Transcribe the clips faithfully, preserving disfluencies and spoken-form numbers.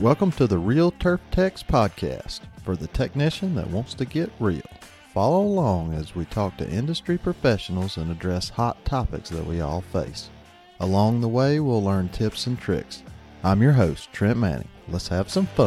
Welcome to the Real Turf Techs podcast for the technician that wants to get real. Follow along as we talk to industry professionals and address hot topics that we all face. Along the way, we'll learn tips and tricks. I'm your host, Trent Manning. Let's have some fun.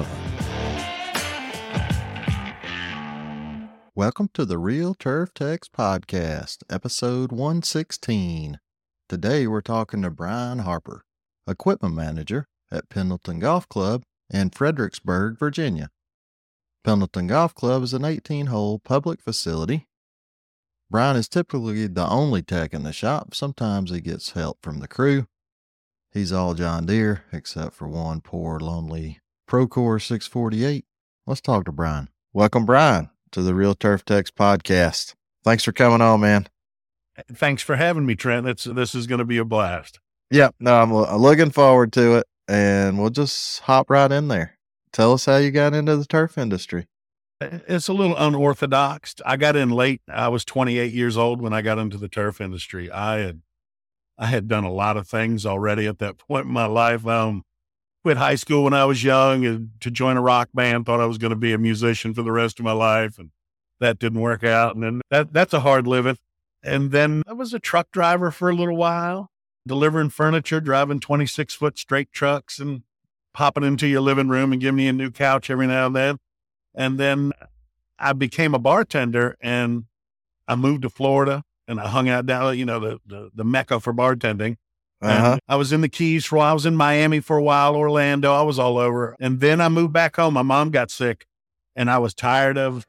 Welcome to the Real Turf Techs podcast, episode one sixteen. Today we're talking to Brian Harper, equipment manager at Pendleton Golf Club in Fredericksburg, Virginia. Pendleton Golf Club is an eighteen-hole public facility. Brian is typically the only tech in the shop. Sometimes he gets help from the crew. He's all John Deere, except for one poor, lonely Procore six forty-eight. Let's talk to Brian. Welcome, Brian, to the Real Turf Techs podcast. Thanks for coming on, man. Thanks for having me, Trent. It's, this is going to be a blast. Yep. No, I'm looking forward to it, and we'll just hop right in there. Tell us how you got into the turf industry. It's a little unorthodox. I got in late. I was twenty-eight years old when I got into the turf industry. I had, I had done a lot of things already at that point in my life. Um, quit high school when I was young and to join a rock band. Thought I was going to be a musician for the rest of my life, and that didn't work out. And then that that's a hard living. And then I was a truck driver for a little while, delivering furniture, driving twenty-six foot straight trucks and popping into your living room and giving you a new couch every now and then. And then I became a bartender, and I moved to Florida, and I hung out down, you know, the, the, the mecca for bartending. Uh-huh. And I was in the Keys for a while. I was in Miami for a while, Orlando. I was all over. And then I moved back home. My mom got sick, and I was tired of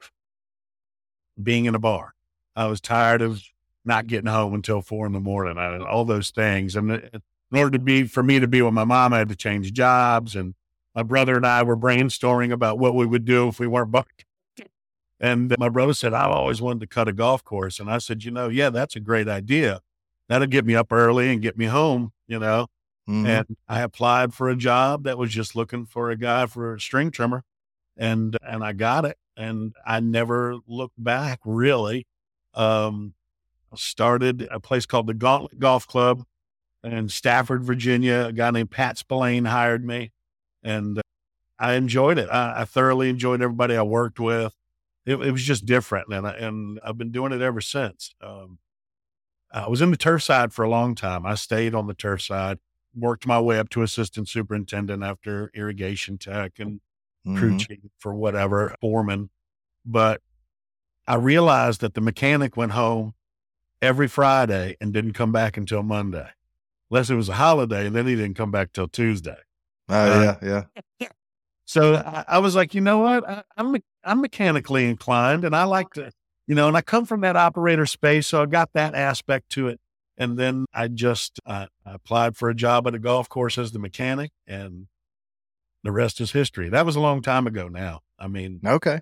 being in a bar. I was tired of not getting home until four in the morning, I, all those things. And in order to be, for me to be with my mom, I had to change jobs. And my brother and I were brainstorming about what we would do if we weren't bartending. And my brother said, I've always wanted to cut a golf course. And I said, you know, yeah, that's a great idea. That'll get me up early and get me home, you know. Mm-hmm. And I applied for a job that was just looking for a guy for a string trimmer. And, and I got it. And I never looked back, really. Um, started a place called the Gauntlet Golf Club in Stafford, Virginia. A guy named Pat Spillane hired me, and I enjoyed it. I, I thoroughly enjoyed everybody I worked with. It, it was just different, and, I, and I've been doing it ever since. Um, I was in the turf side for a long time. I stayed on the turf side, worked my way up to assistant superintendent after irrigation tech and Mm-hmm. crew chief for whatever, foreman. But I realized that the mechanic went home every Friday and didn't come back until Monday, unless it was a holiday, and then he didn't come back till Tuesday. Oh, Uh, yeah, yeah. So I, I was like, you know what? I, I'm me- I'm mechanically inclined, and I like to, you know, and I come from that operator space, so I got that aspect to it. And then I just uh, I applied for a job at a golf course as the mechanic, and the rest is history. That was a long time ago now. I mean, Okay.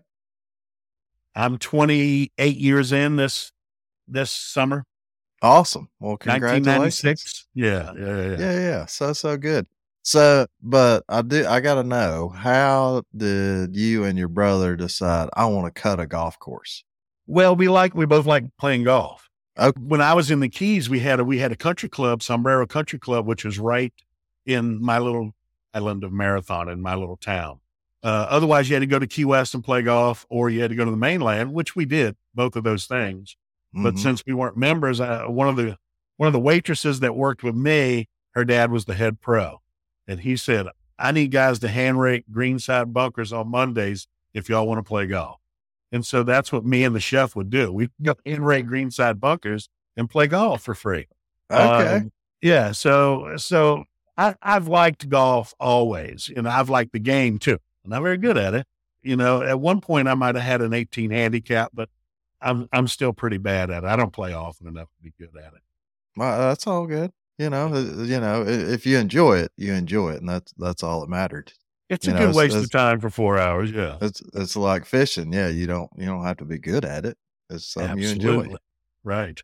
I'm twenty-eight years in this this summer. Awesome. Well, nineteen congratulations. ninety-six. Yeah, yeah, yeah. yeah. Yeah, yeah. So, so good. So, but I do, I got to know, how did you and your brother decide, I want to cut a golf course? Well, we like, we both like playing golf. Okay. When I was in the Keys, we had a, we had a country club, Sombrero Country Club, which was right in my little island of Marathon in my little town. Uh, otherwise you had to go to Key West and play golf, or you had to go to the mainland, which we did, both of those things. But Mhm. since we weren't members, I, one of the, one of the waitresses that worked with me, her dad was the head pro. And he said, I need guys to hand rake greenside bunkers on Mondays if y'all want to play golf. And so that's what me and the chef would do. We'd go hand rake greenside bunkers and play golf for free. Okay. Um, yeah. So, so I, I've liked golf always, and I've liked the game too. I'm not very good at it. You know, at one point I might've had an eighteen handicap, but I'm, I'm still pretty bad at it. I don't play often enough to be good at it. Well, that's all good. You know, uh, you know, i- if you enjoy it, you enjoy it. And that's, that's all that mattered. It's You a know, good it's- waste it's- of time for four hours. Yeah. It's, it's like fishing. Yeah. You don't, you don't have to be good at it. It's something you enjoy. Absolutely. Right.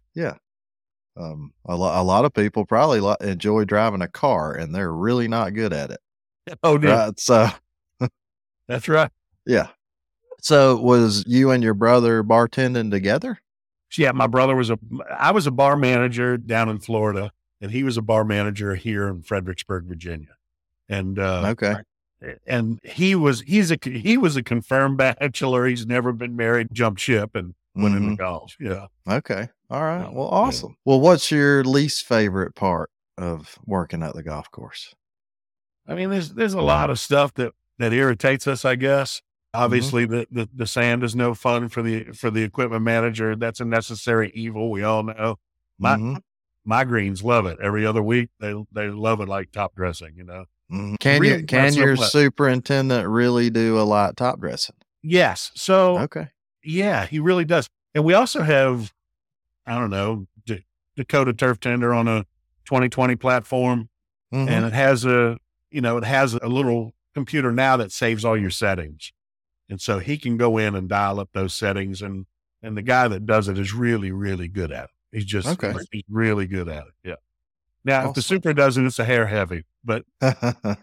Um, a lot, a lot of people probably li- enjoy driving a car, and they're really not good at it. Oh, yeah. Right. So, That's right. yeah. So was you and your brother bartending together? Yeah. My brother was a, I was a bar manager down in Florida, and he was a bar manager here in Fredericksburg, Virginia. And, uh, Okay. and he was, he's a, he was a confirmed bachelor. He's never been married, jumped ship and went Mhm. into golf. Yeah. Okay. All right. Yeah. Well, Yeah. awesome. Well, what's your least favorite part of working at the golf course? I mean, there's, there's a lot of stuff that, that irritates us, I guess. Obviously the, the, the sand is no fun for the, for the equipment manager. That's a necessary evil. We all know. My, Mhm. my greens love it every other week. They, they love it like top dressing, you know? Mhm. Can Really you, can not so your much. superintendent really do a lot top dressing? Yes. So Okay. yeah, he really does. And we also have, I don't know, D- Dakota Turf Tender on a twenty twenty platform. Mhm. And it has a, you know, it has a little computer now that saves all your settings. And so he can go in and dial up those settings. And, and the guy that does it is really, really good at it. He's just Okay. he's, he's really good at it. Yeah. Now, if the Awesome. super does it, it's a hair heavy, but uh,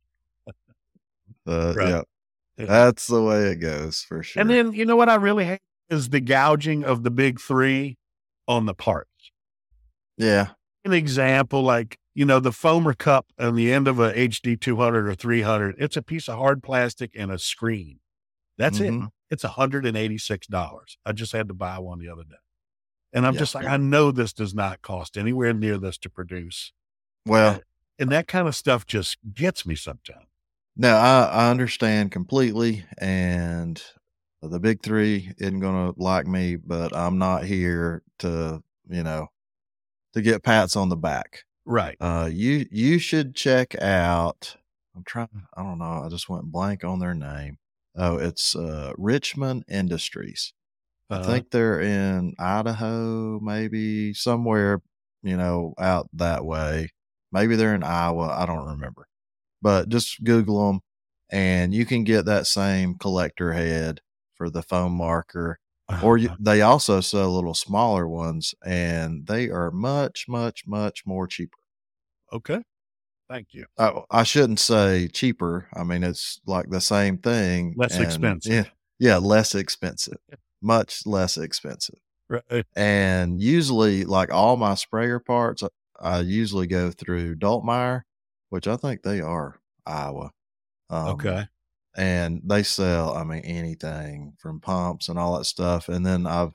right. yeah, Yeah. that's the way it goes for sure. And then, you know what I really hate is the gouging of the big three on the parts. Yeah. An example, like, you know, the foamer cup on the end of a H D two hundred or three hundred, it's a piece of hard plastic and a screen. That's Mhm. it. It's one hundred eighty-six dollars. I just had to buy one the other day. And I'm Yeah. just like, I know this does not cost anywhere near this to produce. Well, And, and that kind of stuff just gets me sometimes. no, I, I understand completely. And the big three isn't going to like me, but I'm not here to, you know, to get pats on the back. Right. Uh, you, you should check out, I'm trying, I don't know. I just went blank on their name. Oh, it's, uh, Richmond Industries. I Uh, think they're in Idaho, maybe somewhere, you know, out that way. Maybe they're in Iowa. I don't remember, but just Google them and you can get that same collector head for the foam marker, or you, they also sell little smaller ones and they are much, much, much more cheaper. okay. Thank you. I, I shouldn't say cheaper. I mean, it's like the same thing. Less and, expensive. Yeah. Yeah. Less expensive, much less expensive. Right. And usually, like all my sprayer parts, I, I usually go through Doltmeyer, which I think they are Iowa. Um, Okay. And they sell, I mean, anything from pumps and all that stuff. And then I've,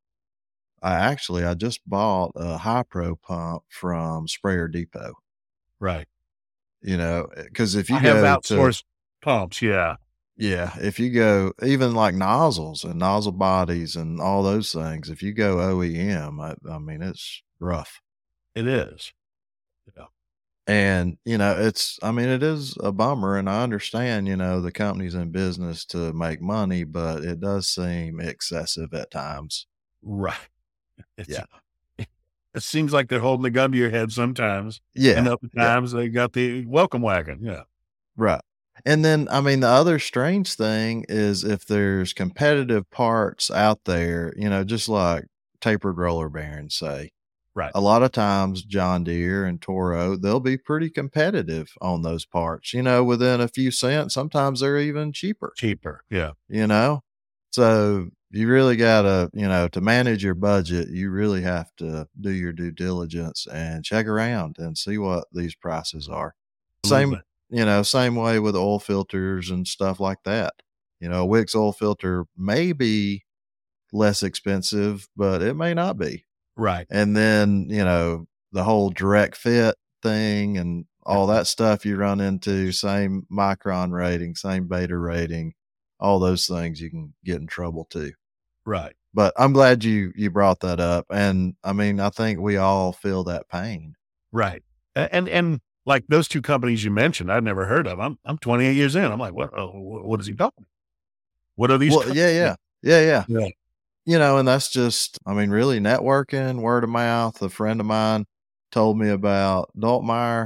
I actually, I just bought a High Pro pump from Sprayer Depot, Right. you know, because if you I have go outsourced to, pumps. Yeah. yeah, if you go even like nozzles and nozzle bodies and all those things, if you go O E M, I, I mean, it's rough. It is. Yeah. And, you know, it's, I mean, it is a bummer. And I understand, you know, the company's in business to make money, but it does seem excessive at times. Right. It's, Yeah. It seems like they're holding the gun to your head sometimes. Yeah. And other Yeah. times they got the welcome wagon. Yeah. Right. And then, I mean, the other strange thing is if there's competitive parts out there, you know, just like tapered roller bearings, say, Right. a lot of times John Deere and Toro, they'll be pretty competitive on those parts, you know, within a few cents. Sometimes they're even cheaper, Cheaper. Yeah. you know? So you really got to, you know, to manage your budget, you really have to do your due diligence and check around and see what these prices are. Absolutely. Same, you know, same way with oil filters and stuff like that. You know, a Wix oil filter may be less expensive, but it may not be. Right. And then, you know, the whole direct fit thing and all that stuff you run into, same micron rating, same beta rating, all those things you can get in trouble too. Right. But I'm glad you, you brought that up. And I mean, I think we all feel that pain. Right. A- And, and like those two companies you mentioned, I'd never heard of. I'm, I'm twenty-eight years in. I'm like, what, oh, what is he talking? What are these? Well, yeah, yeah, yeah, yeah. Yeah. You know, and that's just, I mean, really networking, word of mouth. A friend of mine told me about Doltmeyer,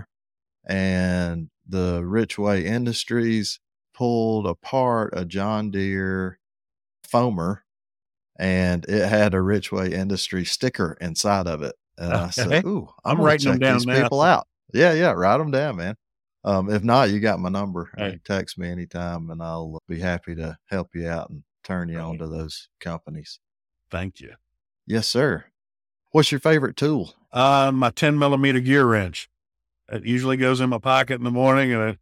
and the Richway Industries pulled apart a John Deere foamer, and it had a Richway Industries sticker inside of it. And I Okay. said, ooh, I'm, I'm gonna writing them check down these now. people out. Yeah, yeah, write them down, man. Um, if not, you got my number. You Right. can text me anytime, and I'll be happy to help you out and turn you Right. on to those companies. Thank you. Yes, sir. What's your favorite tool? Uh, my ten millimeter gear wrench. It usually goes in my pocket in the morning, and I,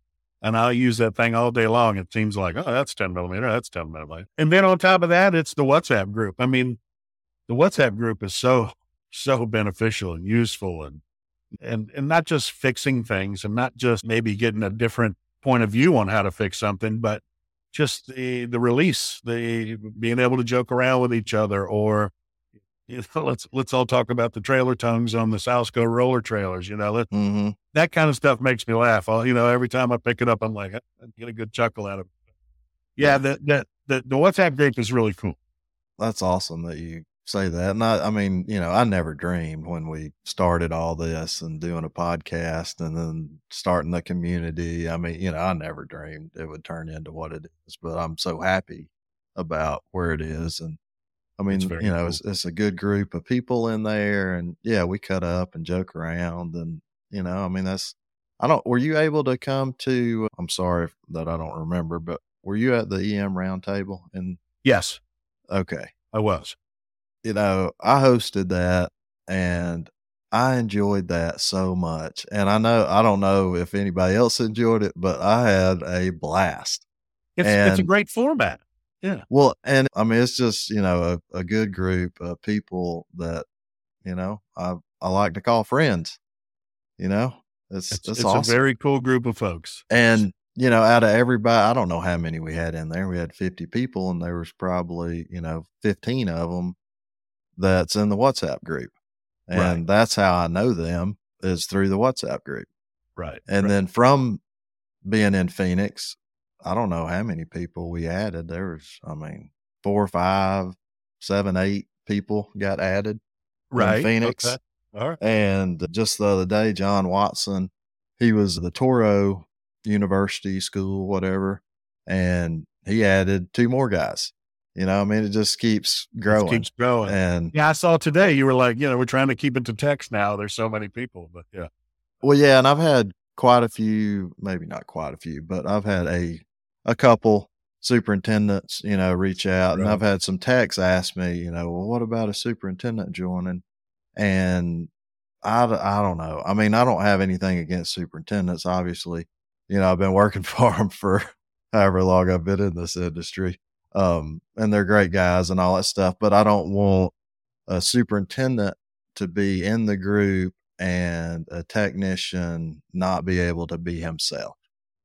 and I'll use that thing all day long. It seems like, oh, that's ten millimeter, that's ten millimeter. And then on top of that, it's the WhatsApp group. I mean, the WhatsApp group is so, so beneficial and useful, and, and, and not just fixing things, and not just maybe getting a different point of view on how to fix something, but just the, the release, the being able to joke around with each other, or, you know, let's, let's all talk about the trailer tongues on the Salsco roller trailers, you know, that, Mm-hmm. that kind of stuff makes me laugh. I'll, you know, every time I pick it up, I'm like, I get a good chuckle out of it. Yeah. Yeah. The, the, the, the WhatsApp group is really cool. That's awesome that you say that. And I, I mean, you know, I never dreamed when we started all this and doing a podcast and then starting the community. I mean, you know, I never dreamed it would turn into what it is, but I'm so happy about where it is. And I mean, It's you very know, cool. it's, it's a good group of people in there, and yeah, we cut up and joke around, and, you know, I mean, that's, I don't, were you able to come to, I'm sorry that I don't remember, but were you at the E M roundtable? And Yes, okay. I was. You know, I hosted that and I enjoyed that so much. And I know, I don't know if anybody else enjoyed it, but I had a blast. It's, it's a And great format. Yeah. well, and I mean, it's just, you know, a, a good group of people that, you know, I, I like to call friends, you know, it's, It's, it's, it's awesome. a very cool group of folks. And, you know, out of everybody, I don't know how many we had in there. We had fifty people, and there was probably, you know, fifteen of them that's in the WhatsApp group. And Right. that's how I know them, is through the WhatsApp group. Right. And right. then from being in Phoenix, I don't know how many people we added. There was, I mean, four, five, seven, eight people got added right. in Phoenix. Okay. All right. And just the other day, John Watson, he was the Toro University School, whatever, and he added two more guys. You know, I mean, it just keeps growing. It keeps growing. And yeah, I saw today you were like, you know, we're trying to keep it to text now. There's so many people, but yeah. Well, yeah, and I've had quite a few, maybe not quite a few, but I've had a a couple superintendents, you know, reach out, and Right. I've had some techs ask me, you know, well, what about a superintendent joining? And I, I don't know. I mean, I don't have anything against superintendents, obviously. You know, I've been working for them for however long I've been in this industry. Um, and they're great guys and all that stuff, but I don't want a superintendent to be in the group and a technician not be able to be himself.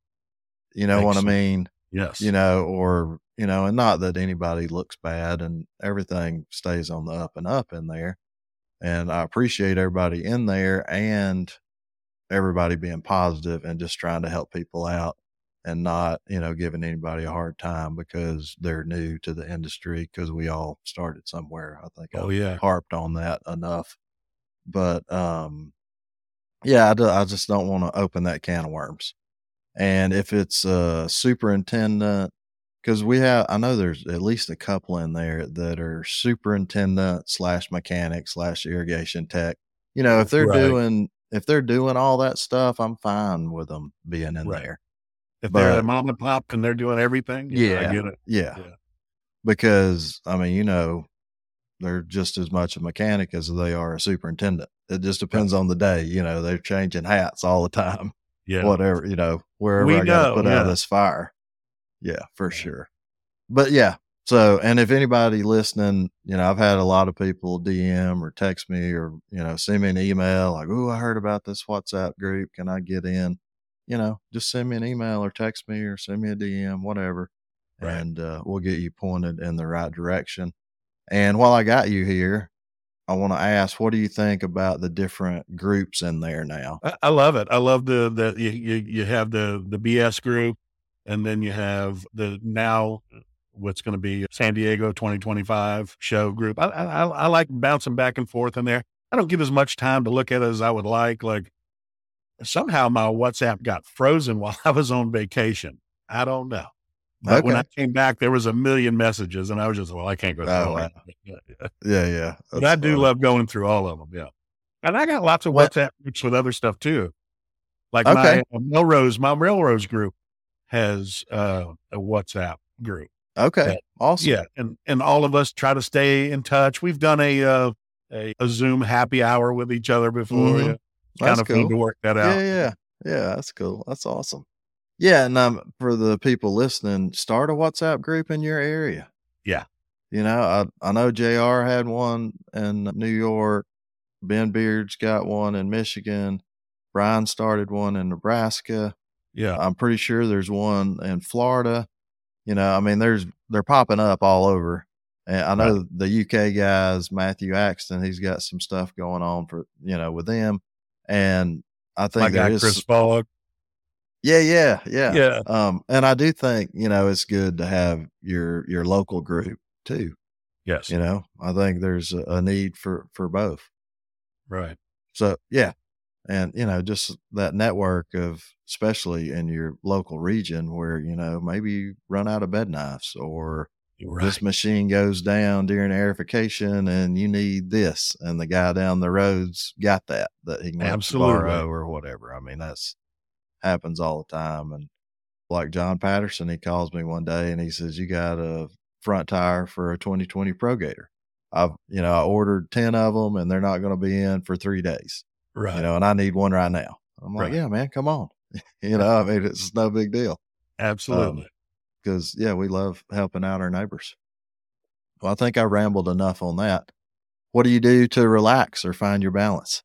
You know what I mean? Yes. You know, or, you know, and not that anybody looks bad, and everything stays on the up and up in there. And I appreciate everybody in there and everybody being positive and just trying to help people out, and not, you know, giving anybody a hard time because they're new to the industry, because we all started somewhere. I think Oh, I've yeah. harped on that enough. But, um, yeah, I, do, I just don't want to open that can of worms. And if it's a superintendent, because we have, I know there's at least a couple in there that are superintendent slash mechanic slash irrigation tech. You know, if they're Right. doing, if they're doing all that stuff, I'm fine with them being in Right. there. If they're But a mom and pop and they're doing everything, yeah, I yeah, get it. yeah, Yeah. because I mean, you know, they're just as much a mechanic as they are a superintendent. It just depends on the day. You know, they're changing hats all the time. Yeah. Whatever, you know, wherever We I got to know, put out yeah. this fire. Yeah, for Yeah. sure. But yeah, so, and if anybody listening, you know, I've had a lot of people D M or text me, or, you know, send me an email like, oh, I heard about this WhatsApp group. Can I get in? You know, just send me an email or text me or send me a D M, whatever. Right. And uh, we'll get you pointed in the right direction. And while I got you here, I want to ask, what do you think about the different groups in there now? I, I love it. I love the, the, you, you, you have the, the B S group, and then you have the now what's going to be San Diego twenty twenty-five show group. I, I, I like bouncing back and forth in there. I don't get as much time to look at it as I would like. Like somehow my WhatsApp got frozen while I was on vacation. I don't know. But when I Okay. came back, there was a million messages, and I was just, well, I can't go through Oh, all wow. that. Yeah, yeah. Yeah, yeah. But That's I do funny. love going through all of them. Yeah. And I got lots of What- WhatsApp groups with other stuff too. Like Okay. my uh, Melrose, my Melrose group has uh, a WhatsApp group. Okay. that- Awesome. Yeah. And, and all of us try to stay in touch. We've done a, uh, a, a Zoom happy hour with each other before. Mhm. Yeah. It's That's kind of fun cool. to work that Yeah, out. yeah. Yeah, that's cool. That's awesome. Yeah, and um, for the people listening, start a WhatsApp group in your area. Yeah. You know, I I know J R had one in New York. Ben Beard's got one in Michigan. Brian started one in Nebraska. Yeah. I'm pretty sure there's one in Florida. You know, I mean, there's they're popping up all over. And I know Right. the U K guys, Matthew Axton, he's got some stuff going on for, you know, with them. And I My think there guy, is, Chris Fogg. yeah, yeah, yeah. Yeah. Um, and I do think, you know, it's good to have your your local group too. Yes. You know, I think there's a, a need for for both. Right. So yeah, and you know, just that network of, especially in your local region where, you know, maybe you run out of bed knives, or Right. this machine goes down during aerification and you need this, and the guy down the road's got that that he can let you Absolutely. borrow or whatever. I mean, that's happens all the time. And like John Patterson, he calls me one day and he says, "You got a front tire for a twenty twenty Pro Gator. I've, you know, I ordered ten of them and they're not going to be in for three days, Right. you know, and I need one right now." I'm like, Right. "Yeah, man, come on." You know, I mean, it's no big deal. Absolutely. Um, Cause yeah, we love helping out our neighbors. Well, I think I rambled enough on that. What do you do to relax or find your balance?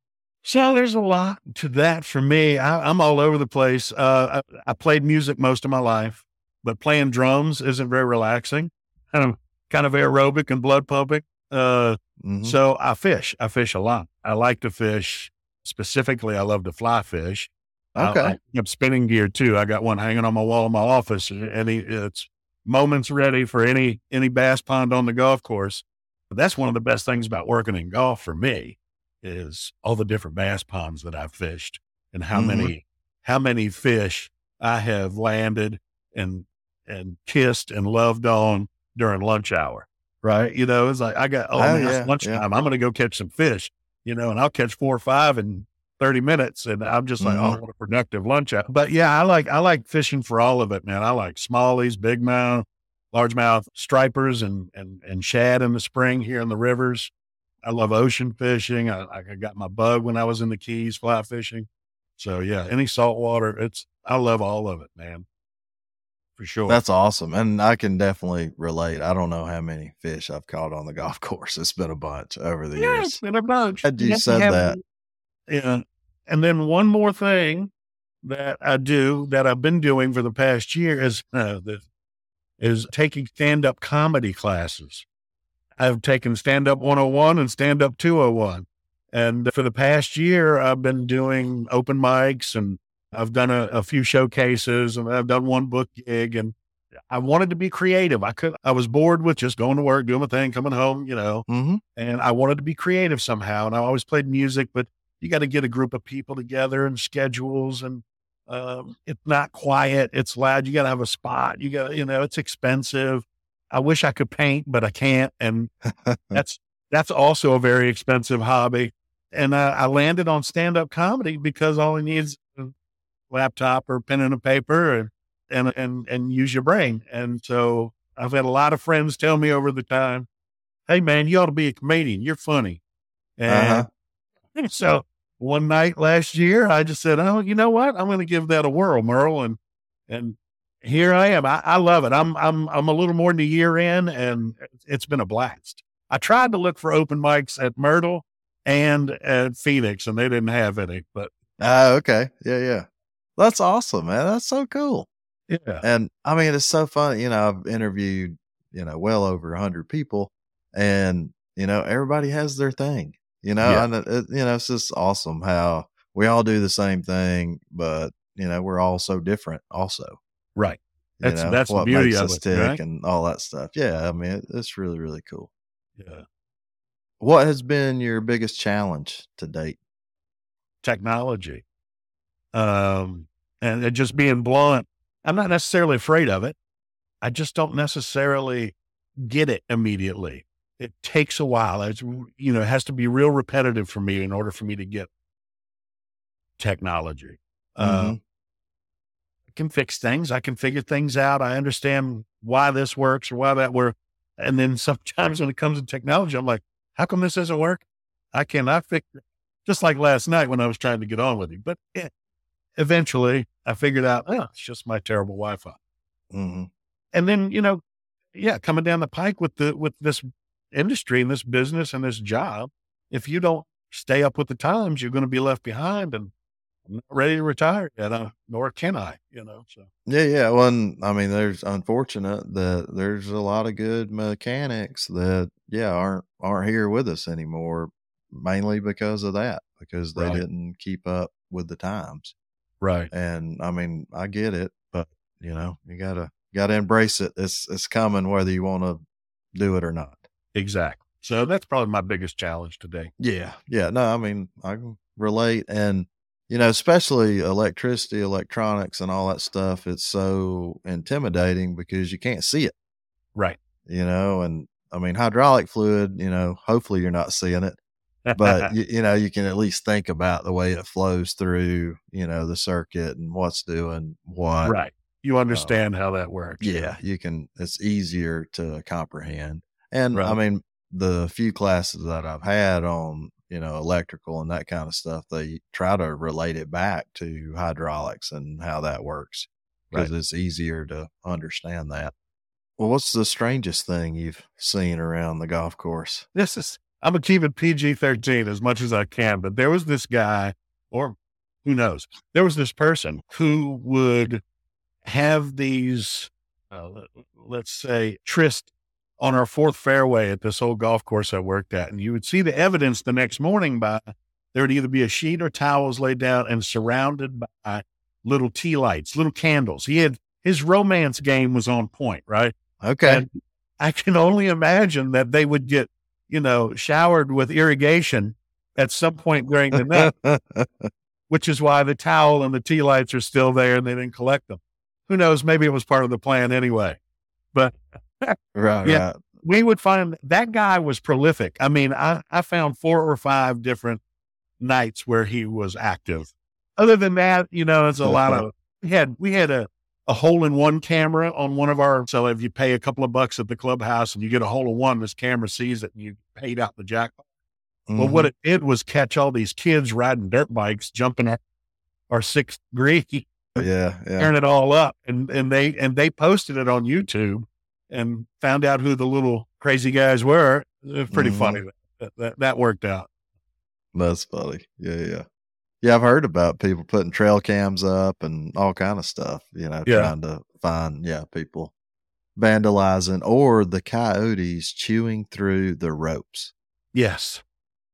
So there's a lot to that for me. I, I'm all over the place. Uh, I, I played music most of my life, but playing drums isn't very relaxing. Kind of, kind of aerobic and blood pumping. Uh, Mhm. So I fish. I fish a lot. I like to fish. Specifically, I love to fly fish. I, Okay. I have spinning gear too. I got one hanging on my wall in my office, and any it's moments ready for any any bass pond on the golf course. But that's one of the best things about working in golf for me, is all the different bass ponds that I've fished, and how Mhm. many how many fish I have landed and and kissed and loved on during lunch hour. Right? You know, it's like, I got, oh, Oh, man, yeah, it's yeah. lunchtime. I'm going to go catch some fish, you know, and I'll catch four or five in thirty minutes. And I'm just like, Mhm. oh, what a productive lunch out. But yeah, I like, I like fishing for all of it, man. I like smallies, big mouth, largemouth stripers, and, and, and shad in the spring here in the rivers. I love ocean fishing. I, I got my bug when I was in the Keys fly fishing. So yeah, any saltwater, it's, I love all of it, man. For sure. That's awesome. And I can definitely relate. I don't know how many fish I've caught on the golf course. It's been a bunch over the Yeah, years. it's been a bunch. Had you have to said have- that. Yeah. And then one more thing that I do that I've been doing for the past year is uh, the, is taking stand-up comedy classes. I've taken stand-up one oh one and stand-up two oh one. And for the past year, I've been doing open mics, and I've done a, a few showcases, and I've done one book gig, and I wanted to be creative. I could, I was bored with just going to work, doing my thing, coming home, you know, Mhm. and I wanted to be creative somehow. And I always played music, but you got to get a group of people together and schedules, and um, it's not quiet. It's loud. You got to have a spot. You got, you know, it's expensive. I wish I could paint, but I can't. And that's, that's also a very expensive hobby. And uh, I landed on stand-up comedy because all it needs is a laptop or pen and a paper, and, and, and, and use your brain. And so I've had a lot of friends tell me over the time, "Hey man, you ought to be a comedian. You're funny." And Uh-huh. so one night last year, I just said, "Oh, you know what? I'm going to give that a whirl, Merle." And, and here I am. I, I love it. I'm, I'm, I'm a little more than a year in, and it's been a blast. I tried to look for open mics at Myrtle and at Phoenix, and they didn't have any, but Oh, okay. Yeah, yeah. That's awesome, man. That's so cool. yeah, And I mean, it's so fun. You know, I've interviewed, you know, well over a hundred people, and, you know, everybody has their thing, you know, Yeah. and it, it- you know, it's just awesome how we all do the same thing, but, you know, we're all so different also, right. you That's, know, that's the what beauty makes of us it, tick right? and all that stuff. Yeah. I mean, it, it's really, really cool. Yeah. What has been your biggest challenge to date? Technology. Um, and it just being blunt, I'm not necessarily afraid of it. I just don't necessarily get it immediately. It takes a while. It's, you know, it has to be real repetitive for me in order for me to get technology. Uh, Mhm. I can fix things. I can figure things out. I understand why this works or why that works. And then sometimes when it comes to technology, I'm like, how come this doesn't work? I cannot fix it. Just like last night when I was trying to get on with you. But it, eventually I figured out, oh, it's just my terrible Wi-Fi. Mm-hmm. And then, you know, yeah, coming down the pike with the, with this industry and this business and this job, if you don't stay up with the times, you're going to be left behind, and I'm not ready to retire yet, uh, nor can I, you know, so. Yeah, yeah. Well, and, I mean, there's unfortunate that there's a lot of good mechanics that, yeah, aren't aren't here with us anymore, mainly because of that, because they Right. didn't keep up with the times. Right. And I mean, I get it, but you know, you gotta gotta embrace it. It's it's coming whether you want to do it or not. Exactly. So that's probably my biggest challenge today. Yeah, yeah. No, I mean, I can relate, and you know, especially electricity, electronics, and all that stuff. It's so intimidating because you can't see it. Right. You know, and I mean, hydraulic fluid. You know, hopefully you're not seeing it, but you, you know, you can at least think about the way it flows through, you know, the circuit and what's doing what. Right. You understand uh, how that works. Yeah, you can, it's easier to comprehend. And right. I mean, the few classes that I've had on, you know, electrical and that kind of stuff, they try to relate it back to hydraulics and how that works, because right. it's easier to understand that. Well, what's the strangest thing you've seen around the golf course? This is, I'm going to keep it P G thirteen as much as I can, but there was this guy, or who knows, there was this person who would have these, uh, let's say, tryst on our fourth fairway at this old golf course I worked at. And you would see the evidence the next morning by, there would either be a sheet or towels laid down and surrounded by little tea lights, little candles. He had, his romance game was on point, right? Okay. And I can only imagine that they would get, you know, showered with irrigation at some point during the night, which is why the towel and the tea lights are still there and they didn't collect them. Who knows? Maybe it was part of the plan anyway, but right, yeah, right. We would find that guy was prolific. I mean, I, I found four or five different nights where he was active. Other than that, you know, it's a lot of, we had, we had a, a hole in one camera on one of our, so if you pay a couple of bucks at the clubhouse and you get a hole in one, this camera sees it and you paid out the jackpot. Mm-hmm. Well, what it did was catch all these kids riding dirt bikes, jumping at our sixth green. Yeah, yeah. Tearing it all up. And, and they, and they posted it on YouTube and found out who the little crazy guys were. It was pretty mm-hmm. funny. That, that, that worked out. That's funny. Yeah. Yeah. Yeah. I've heard about people putting trail cams up and all kind of stuff, you know, yeah. trying to find, yeah, people vandalizing or the coyotes chewing through the ropes. Yes.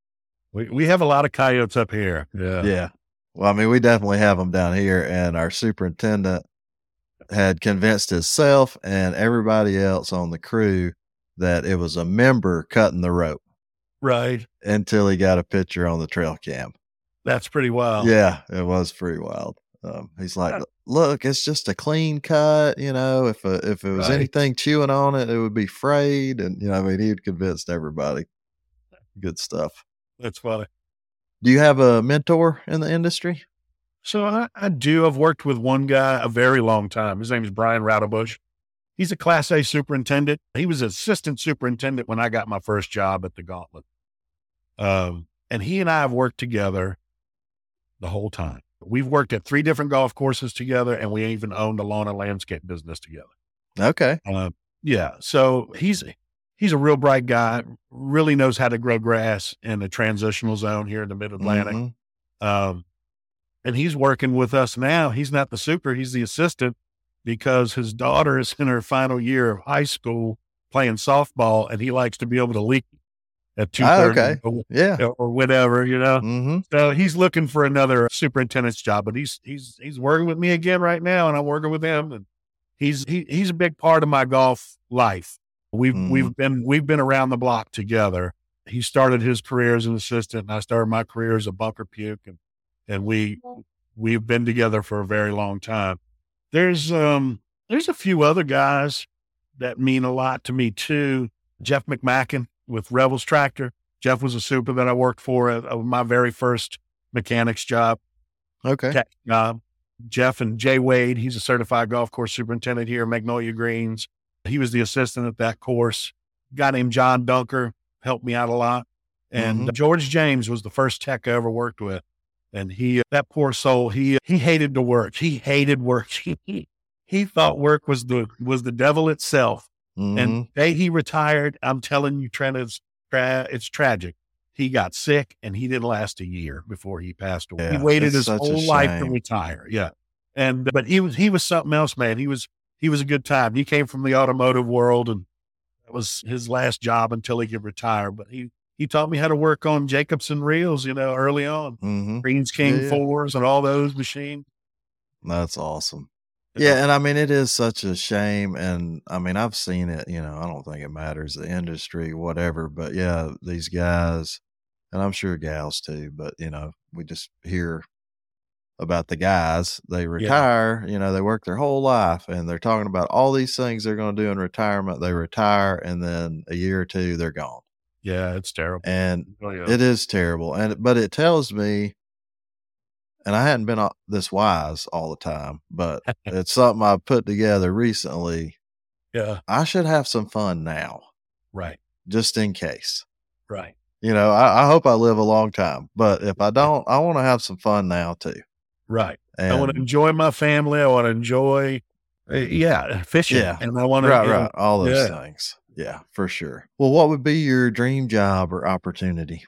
We, we have a lot of coyotes up here. Yeah. Yeah. Well, I mean, we definitely have them down here, and our superintendent had convinced himself and everybody else on the crew that it was a member cutting the rope. Right. Until he got a picture on the trail cam. That's pretty wild. Yeah, it was pretty wild. Um, he's like, look, it's just a clean cut. You know, if a, if it was right. anything chewing on it, it would be frayed. And, you know, I mean, he'd convinced everybody. Good stuff. That's funny. Do you have a mentor in the industry? So I, I do. I've worked with one guy a very long time. His name is Brian Radobush. He's a Class A superintendent. He was assistant superintendent when I got my first job at the Gauntlet. Um, and he and I have worked together the whole time. We've worked at three different golf courses together, and we even owned a lawn and landscape business together. Okay. Uh, yeah. So he's he's a real bright guy, really knows how to grow grass in the transitional zone here in the Mid-Atlantic. Mm-hmm. Um, and he's working with us now. He's not the super, he's the assistant, because his daughter is in her final year of high school playing softball, and he likes to be able to leak at two thirty oh, okay. or, yeah. or whatever, you know? Mm-hmm. So he's looking for another superintendent's job, but he's, he's, he's working with me again right now, and I'm working with him, and he's, he, he's a big part of my golf life. We've, mm-hmm. we've been, we've been around the block together. He started his career as an assistant, and I started my career as a bunker puke, and, and we, we've been together for a very long time. There's, um, there's a few other guys that mean a lot to me too. Jeff McMacken with Revels Tractor. Jeff was a super that I worked for at, at my very first mechanics job. Okay. Tech job. Jeff and Jay Wade, he's a certified golf course superintendent here in Magnolia Greens. He was the assistant at that course. A guy named John Dunker helped me out a lot. And mm-hmm. George James was the first tech I ever worked with. And he, that poor soul, he, he hated to work. He hated work. He, he thought work was the, was the devil itself. Mm-hmm. And the day he retired, I'm telling you, Trent, it's, tra- it's tragic. He got sick and he didn't last a year before he passed away. Yeah, he waited it's his such a whole life to shame. retire. Yeah. And, but he was, he was something else, man. He was, he was a good time. He came from the automotive world, and that was his last job until he could retire. But he, he taught me how to work on Jacobson reels, you know, early on. Mm-hmm. Greens King Yeah. fours and all those machines. That's awesome. Yeah, and I mean, it is such a shame, and I mean, I've seen it, you know, I don't think it matters, the industry, whatever, but yeah, these guys, and I'm sure gals too, but, you know, we just hear about the guys, they retire, yeah. you know, they work their whole life, and they're talking about all these things they're going to do in retirement. They retire, and then a year or two, they're gone. Yeah, it's terrible. And oh, yeah. it is terrible. And, but it tells me, and I hadn't been this wise all the time, but it's something I've put together recently. Yeah. I should have some fun now. Right. Just in case. Right. You know, I, I hope I live a long time, but if I don't, I want to have some fun now too. Right. And, I want to enjoy my family. I want to enjoy, uh, yeah, fishing. Yeah. And I want to, right, right. Know, all those yeah. things. Yeah, for sure. Well, what would be your dream job or opportunity?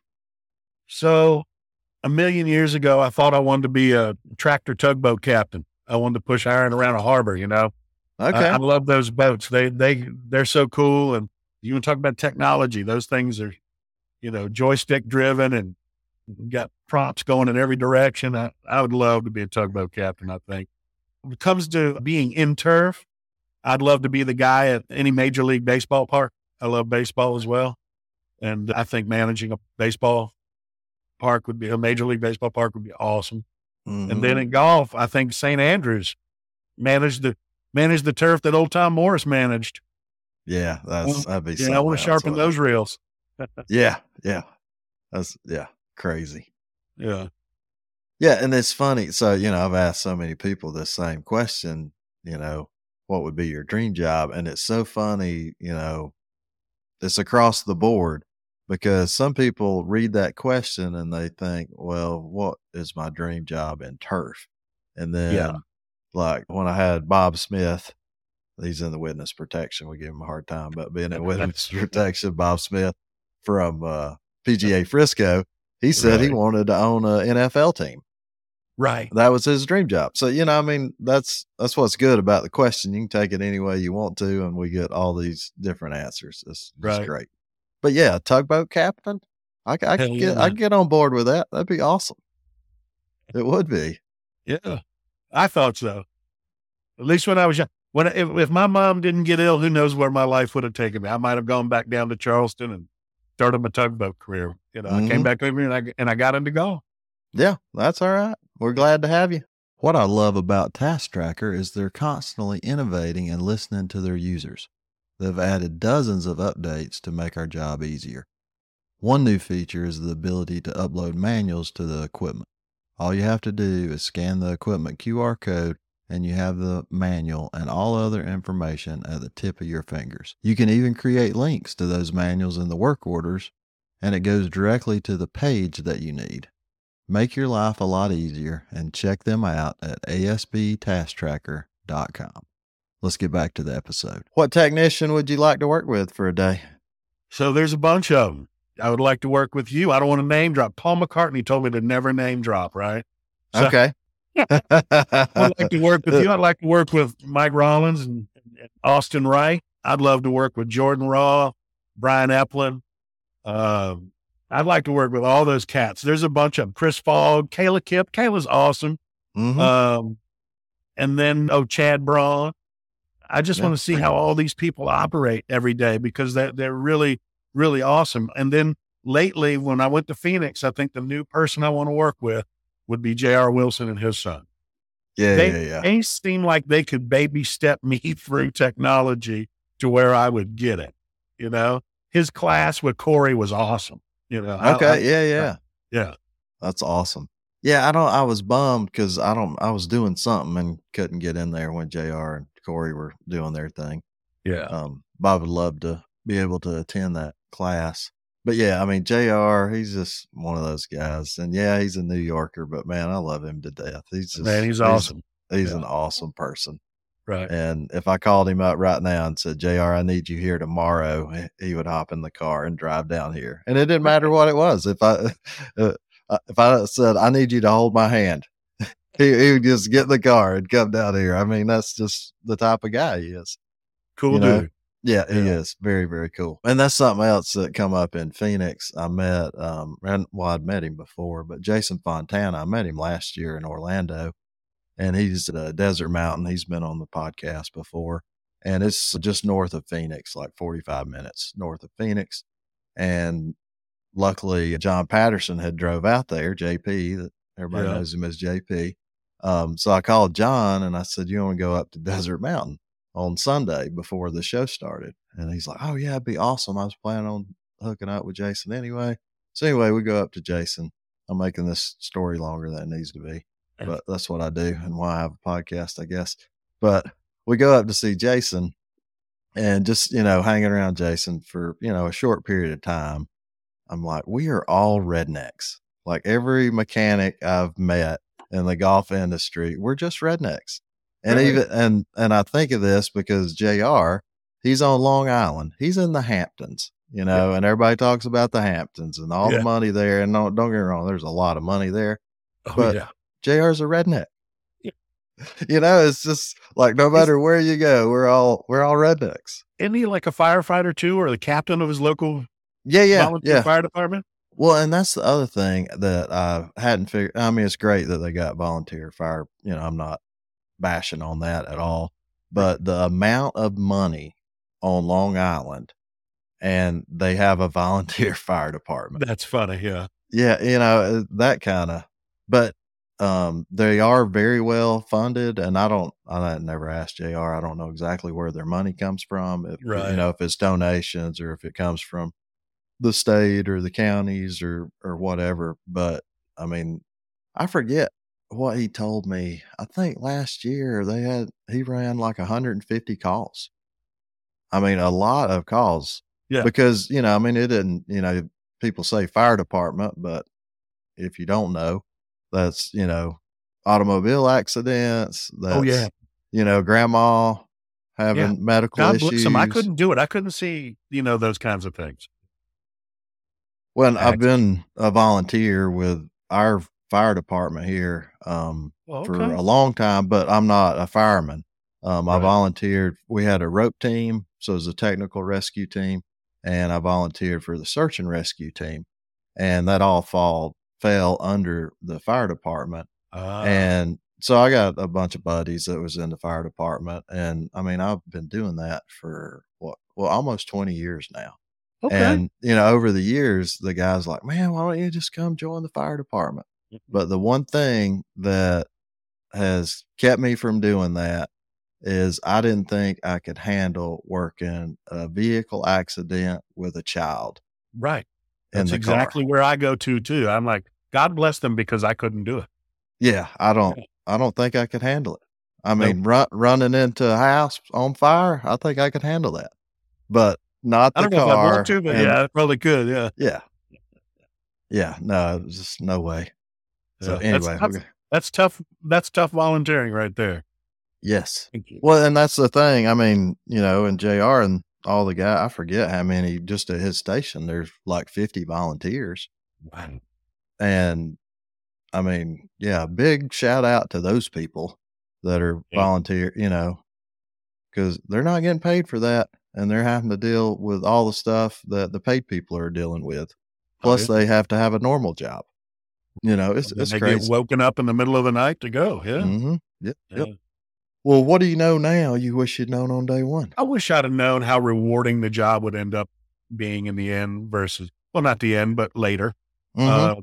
So, a million years ago, I thought I wanted to be a tractor tugboat captain. I wanted to push iron around a harbor, you know? Okay. I, I love those boats. They, they, they're so cool. And you want to talk about technology. Those things are, you know, joystick driven and got prompts going in every direction. I, I would love to be a tugboat captain, I think. When it comes to being in turf, I'd love to be the guy at any major league baseball park. I love baseball as well. And I think managing a baseball park would be a major league baseball park would be awesome. Mm-hmm. And then in golf, I think Saint Andrews managed the managed the turf that old Tom Morris managed. Yeah, that's that'd be. Yeah, I want to sharpen those reels. yeah, yeah, that's yeah, crazy. Yeah, yeah, and it's funny. So you know, I've asked so many people this same question. You know, what would be your dream job? And it's so funny. You know, it's across the board. Because some people read that question and they think, well, what is my dream job in turf? And then, yeah. like when I had Bob Smith, he's in the witness protection. We give him a hard time, but being in witness protection, Bob Smith from uh, P G A Frisco, he said right. he wanted to own an N F L team. Right. That was his dream job. So, you know, I mean, that's that's what's good about the question. You can take it any way you want to, and we get all these different answers. It's, it's right. great. But yeah, tugboat captain, I, I could get, yeah. I get on board with that. That'd be awesome. It would be. Yeah, I thought so. At least when I was young. When if, if my mom didn't get ill, who knows where my life would have taken me? I might have gone back down to Charleston and started my tugboat career. You know, mm-hmm. I came back over here and I and I got into golf. Yeah, that's all right. We're glad to have you. What I love about Task Tracker is they're constantly innovating and listening to their users. They've added dozens of updates to make our job easier. One new feature is the ability to upload manuals to the equipment. All you have to do is scan the equipment Q R code and you have the manual and all other information at the tip of your fingers. You can even create links to those manuals in the work orders, and it goes directly to the page that you need. Make your life a lot easier and check them out at A S B task tracker dot com. Let's get back to the episode. What technician would you like to work with for a day? So there's a bunch of them. I would like to work with you. I don't want to name drop. Paul McCartney told me to never name drop, right? So, okay. I'd like to work with you. I'd like to work with Mike Rollins and, and Austin Wright. I'd love to work with Jordan Raw, Brian Epplin. Um, I'd like to work with all those cats. There's a bunch of them. Chris Fogg, Kayla Kipp. Kayla's awesome. Mm-hmm. Um, and then, oh, Chad Braun. I just yeah. want to see how all these people operate every day because they're, they're really, really awesome. And then lately, when I went to Phoenix, I think the new person I want to work with would be J R Wilson and his son. Yeah, they, yeah, yeah. They seem like they could baby step me through technology to where I would get it. You know, his class with Corey was awesome. You know. Okay. I, I, yeah, yeah. I, yeah. That's awesome. Yeah. I don't, I was bummed because I don't, I was doing something and couldn't get in there when J R and Corey were doing their thing. Yeah. Um, Bob would love to be able to attend that class. but yeah, I mean, J R, he's just one of those guys. And yeah, he's a New Yorker, but man, I love him to death. He's just, Man, he's he's, awesome. he's Yeah. an awesome person. Right. And if I called him up right now and said, J R, I need you here tomorrow, he would hop in the car and drive down here. And it didn't matter what it was. If I, uh, if I said, I need you to hold my hand, he, he would just get in the car and come down here. I mean, that's just the type of guy he is. Cool you know? dude. Yeah, he Yeah. is very, very cool. And that's something else that come up in Phoenix. I met, um, and, well, I'd met him before, but Jason Fontana, I met him last year in Orlando, and he's at uh, Desert Mountain. He's been on the podcast before, and it's just north of Phoenix, like forty-five minutes north of Phoenix. And luckily, John Patterson had drove out there, J P, that everybody Yeah. knows him as J P. Um, so I called John and I said, you want to go up to Desert Mountain on Sunday before the show started? And he's like, oh yeah, it'd be awesome. I was planning on hooking up with Jason anyway. So anyway, we go up to Jason. I'm making this story longer than it needs to be, but that's what I do and why I have a podcast, I guess. But we go up to see Jason and just, you know, hanging around Jason for, you know, a short period of time. I'm like, we are all rednecks. Like every mechanic I've met in the golf industry, we're just rednecks. And Right. even, and, and I think of this because J R, he's on Long Island. He's in the Hamptons, you know, yeah. and everybody talks about the Hamptons and all yeah. the money there. And don't, don't get me wrong, there's a lot of money there. Oh, but yeah. J R's a redneck. Yeah. You know, it's just like no matter he's, where you go, we're all we're all rednecks. Isn't he like a firefighter too, or the captain of his local yeah, yeah, volunteer yeah. fire department? Well, and that's the other thing that I hadn't figured. I mean, it's great that they got volunteer fire. You know, I'm not bashing on that at all. But the amount of money on Long Island, and they have a volunteer fire department. That's funny, yeah. Yeah, you know, that kind of, but um, they are very well funded. And I don't, I never asked J R. I don't know exactly where their money comes from. If, right. You know, if it's donations or if it comes from the state or the counties or, or whatever. But I mean, I forget what he told me. I think last year they had, he ran like one hundred fifty calls. I mean, a lot of calls. Yeah. Because, you know, I mean, it didn't, you know, people say fire department, but if you don't know, that's, you know, automobile accidents. That's, oh, yeah. You know, grandma having yeah. medical God issues. Bless them. I couldn't do it. I couldn't see, you know, those kinds of things. Well, I've been a volunteer with our fire department here um, well, okay. for a long time, but I'm not a fireman. Um, I right. volunteered. We had a rope team, so it was a technical rescue team, and I volunteered for the search and rescue team, and that all fall fell under the fire department. Uh. And so I got a bunch of buddies that was in the fire department, and I mean I've been doing that for what, well, almost twenty years now. Okay. And, you know, over the years, the guy's like, man, why don't you just come join the fire department? Mm-hmm. But the one thing that has kept me from doing that is I didn't think I could handle working a vehicle accident with a child. Right. That's exactly car. Where I go to, too. I'm like, God bless them because I couldn't do it. Yeah. I don't, yeah. I don't think I could handle it. I mean, nope. run, running into a house on fire, I think I could handle that. But not the I don't car. know if I want to, but and, yeah, I probably could. Yeah. Yeah. Yeah. No, it's just no way. So yeah. anyway, that's, that's, that's tough. That's tough volunteering right there. Yes. Well, and that's the thing. I mean, you know, and J R and all the guys, I forget how many just at his station, there's like fifty volunteers. Wow. And I mean, yeah, big shout out to those people that are yeah. volunteer, you know, because they're not getting paid for that. And they're having to deal with all the stuff that the paid people are dealing with. Plus, oh, yeah. they have to have a normal job. You know, it's it's they crazy. Get woken up in the middle of the night to go. Yeah. Mm-hmm. Yep. Yeah. Yep. Well, what do you know now? You wish you'd known on day one. I wish I'd have known how rewarding the job would end up being in the end versus, well, not the end, but later. Mm-hmm. Uh,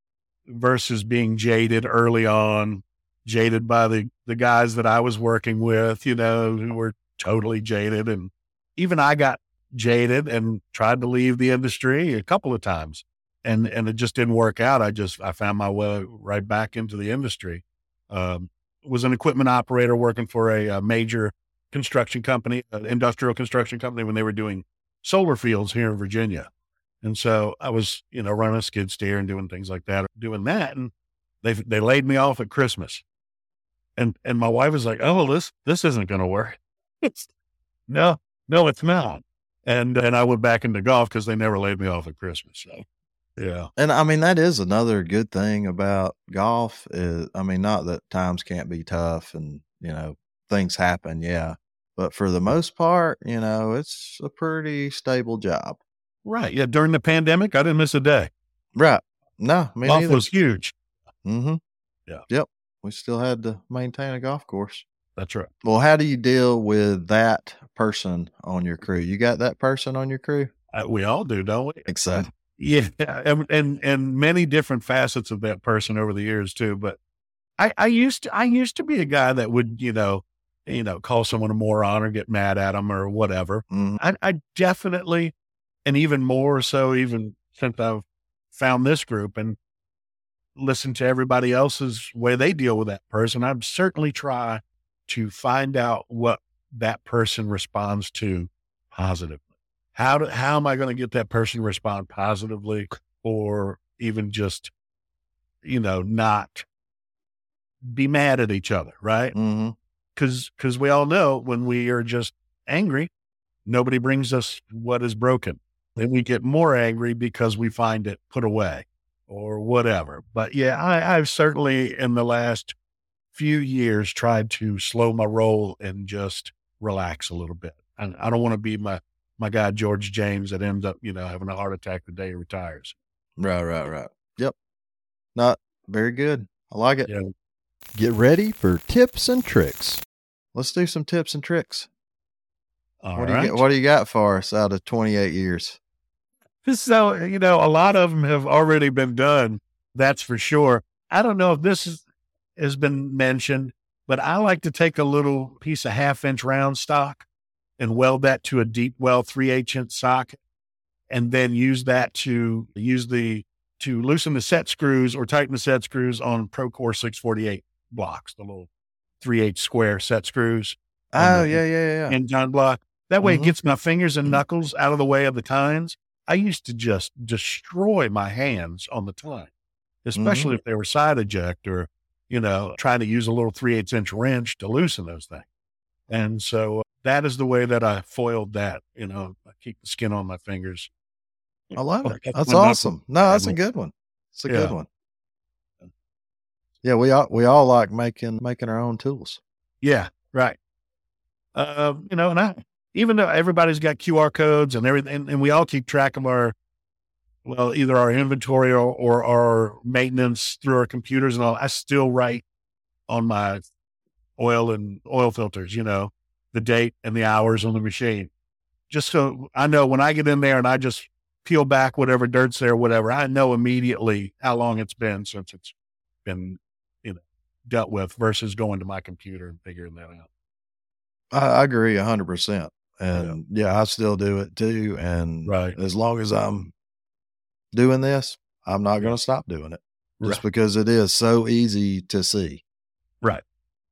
versus being jaded early on, jaded by the the guys that I was working with, you know, who were totally jaded. And even I got jaded and tried to leave the industry a couple of times, and, and it just didn't work out. I just, I found my way right back into the industry. Um, was an equipment operator working for a, a major construction company, an industrial construction company when they were doing solar fields here in Virginia. And so I was, you know, running a skid steer and doing things like that, doing that. And they, they laid me off at Christmas. And, and my wife was like, oh, this, this isn't going to work. It's, no, no, it's not. And, and I went back into golf because they never laid me off at Christmas. So, yeah. And I mean, that is another good thing about golf is, I mean, not that times can't be tough and, you know, things happen. Yeah. But for the most part, you know, it's a pretty stable job. Right. Yeah. During the pandemic, I didn't miss a day. Right. No, me Golf neither. was huge. Mm-hmm. Yeah. Yep. We still had to maintain a golf course. That's right. Well, how do you deal with that person on your crew? You got that person on your crew? Uh, we all do, don't we? Exactly. Yeah. And, and, and many different facets of that person over the years too. But I, I used to, I used to be a guy that would, you know, you know, call someone a moron or get mad at them or whatever. Mm-hmm. I, I definitely, and even more so, even since I've found this group and listened to everybody else's way they deal with that person, I'd certainly try to find out what that person responds to positively. How do, how am I going to get that person to respond positively, or even just, you know, not be mad at each other, right? Mm-hmm. Because because we all know when we are just angry, nobody brings us what is broken. Then we get more angry because we find it put away or whatever. But yeah, I, I've certainly in the last few years tried to slow my roll and just relax a little bit. And I don't want to be my, my guy, George James, that ends up, you know, having a heart attack the day he retires. Right, right, right. Yep. Not very good. I like it. Yeah. Get ready for tips and tricks. Let's do some tips and tricks. All what do right. you get, what do you got for us out of twenty-eight years? So, you know, a lot of them have already been done. That's for sure. I don't know if this is, has been mentioned, but I like to take a little piece of half inch round stock and weld that to a deep well three eighths inch socket, and then use that to use the, to loosen the set screws or tighten the set screws on Procore six forty-eight blocks, the little three eighths square set screws. Oh, yeah, yeah, yeah. Engine block. That way Mm-hmm. it gets my fingers and knuckles out of the way of the tines. I used to just destroy my hands on the tine, especially Mm-hmm. if they were side eject or, you know, trying to use a little three eighths inch wrench to loosen those things. And so that is the way that I foiled that, you know, I keep the skin on my fingers. I love it. That's That's my awesome. knuckle. No, that's a good one. It's a Yeah. good one. Yeah, we all we all like making making our own tools. Yeah, right. Um, you know, and I, even though everybody's got Q R codes and everything, and, and we all keep track of our, well, either our inventory or, or our maintenance through our computers and all, I still write on my oil and oil filters, you know, the date and the hours on the machine. Just so I know when I get in there and I just peel back whatever dirt's there, whatever, I know immediately how long it's been since it's been, you know, dealt with versus going to my computer and figuring that out. I, I agree a hundred percent. And yeah. yeah, I still do it too. And Right. as long as I'm doing this, I'm not going to stop doing it just Right. because it is so easy to see. Right.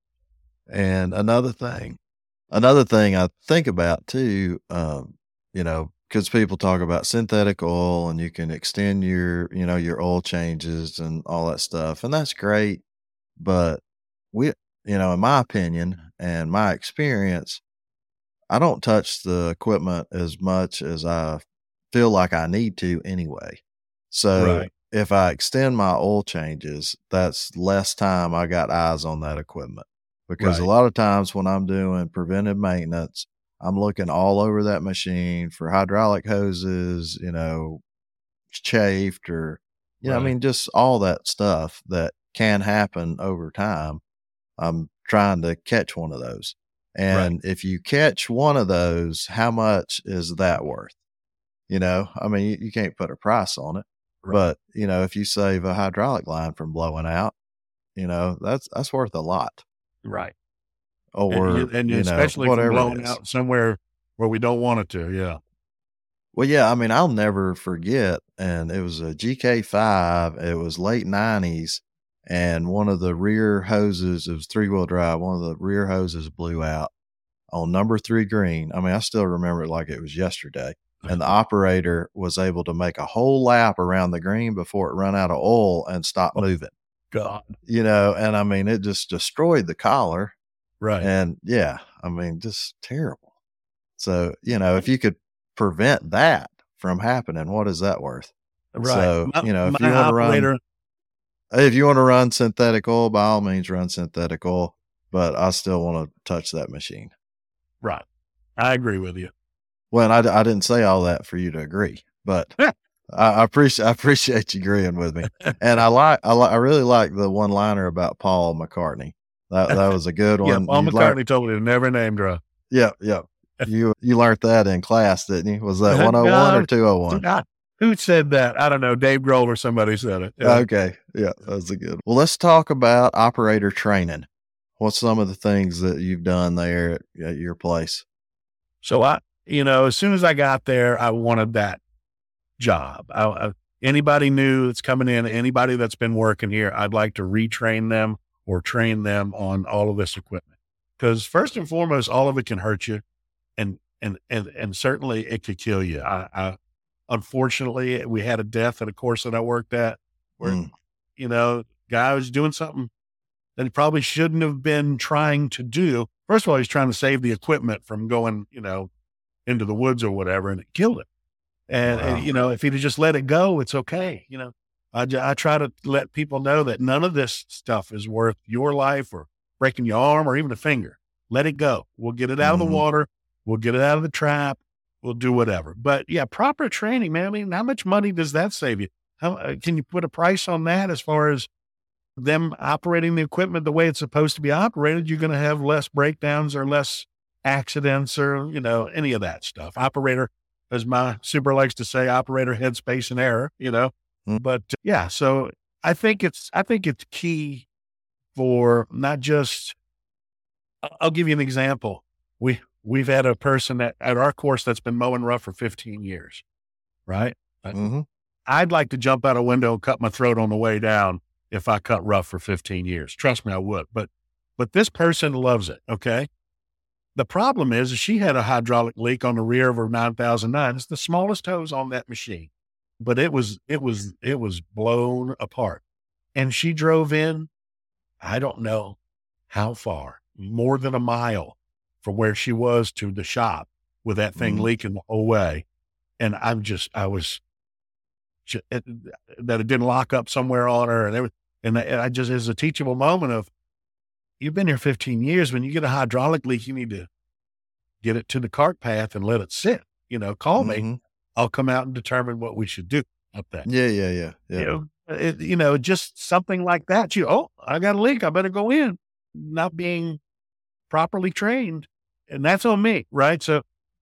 And another thing, another thing I think about too, um, you know, because people talk about synthetic oil and you can extend your, you know, your oil changes and all that stuff. And that's great. But we, you know, in my opinion and my experience, I don't touch the equipment as much as I feel like I need to anyway. So Right. if I extend my oil changes, that's less time I got eyes on that equipment. Because Right. a lot of times when I'm doing preventive maintenance, I'm looking all over that machine for hydraulic hoses, you know, chafed or, you know, I Right. mean, just all that stuff that can happen over time. I'm trying to catch one of those. And if you catch one of those, how much is that worth? You know, I mean, you, you can't put a price on it, Right. but you know, if you save a hydraulic line from blowing out, you know, that's, that's worth a lot. Right. Or, and, you, and you know, especially from whatever it blowing is. out somewhere where we don't want it to. Yeah. Well, yeah, I mean, I'll never forget. And it was a G K five. It was late nineties. And one of the rear hoses, it was three wheel drive. One of the rear hoses blew out on number three green. I mean, I still remember it like it was yesterday. and the operator was able to make a whole lap around the green before it ran out of oil and stopped Oh, moving. God. You know, and I mean, it just destroyed the collar. Right. And yeah, I mean, just terrible. So, you know, if you could prevent that from happening, what is that worth? Right. So, My, you know, if my you want to operator, run, if you want to run synthetic oil, by all means run synthetic oil, but I still want to touch that machine. Right. I agree with you. Well, I, I didn't say all that for you to agree, but I, I appreciate, I appreciate you agreeing with me. And I like, I like, I really like the one liner about Paul McCartney. That, that was a good Yeah, one. Paul You McCartney learned, told me to never name drop. yeah, yeah. You, you learned that in class, didn't you? Was that one oh one No, or two oh one? Who said that? I don't know. Dave Grohl or somebody said it. Yeah. Okay. Yeah, that was a good one. Well, let's talk about operator training. What's some of the things that you've done there at, at your place? So I, you know, as soon as I got there, I wanted that job. I, I, anybody new that's coming in, anybody that's been working here, I'd like to retrain them or train them on all of this equipment. Because first and foremost, all of it can hurt you, and and and and certainly it could kill you. I, I unfortunately we had a death at a course that I worked at where, mm. you know, guy was doing something that he probably shouldn't have been trying to do. First of all, he's trying to save the equipment from going, you know, into the woods or whatever, and it killed him. And, wow. and you know, if he'd have just let it go, it's okay. You know, I, I try to let people know that none of this stuff is worth your life or breaking your arm or even a finger. Let it go. We'll get it out mm-hmm. of the water. We'll get it out of the trap. We'll do whatever. But yeah, proper training, man. I mean, how much money does that save you? How uh, can you put a price on that as far as them operating the equipment the way it's supposed to be operated? You're going to have less breakdowns or less accidents or, you know, any of that stuff. Operator, as my super likes to say, operator headspace and error, you know, mm. but uh, yeah, so I think it's, I think it's key for not just, I'll give you an example. We, we've had a person that at our course that's been mowing rough for fifteen years, right? Mm-hmm. I'd like to jump out a window and cut my throat on the way down if I cut rough for fifteen years. Trust me, I would. But, but this person loves it. Okay. The problem is she had a hydraulic leak on the rear of her nine thousand nine. It's the smallest hose on that machine, but it was, it was, it was blown apart. And she drove in, I don't know how far, more than a mile from where she was to the shop with that thing mm-hmm. leaking the whole way. And I'm just, I was, it, that it didn't lock up somewhere on her. And, it, and I just, it was a teachable moment of, you've been here fifteen years. When you get a hydraulic leak, you need to get it to the cart path and let it sit. You know, call mm-hmm. me. I'll come out and determine what we should do up there. Yeah, yeah, yeah. yeah. You know, it, you know, just something like that. You, oh, I got a leak. I better go in. Not being properly trained. And that's on me, right? So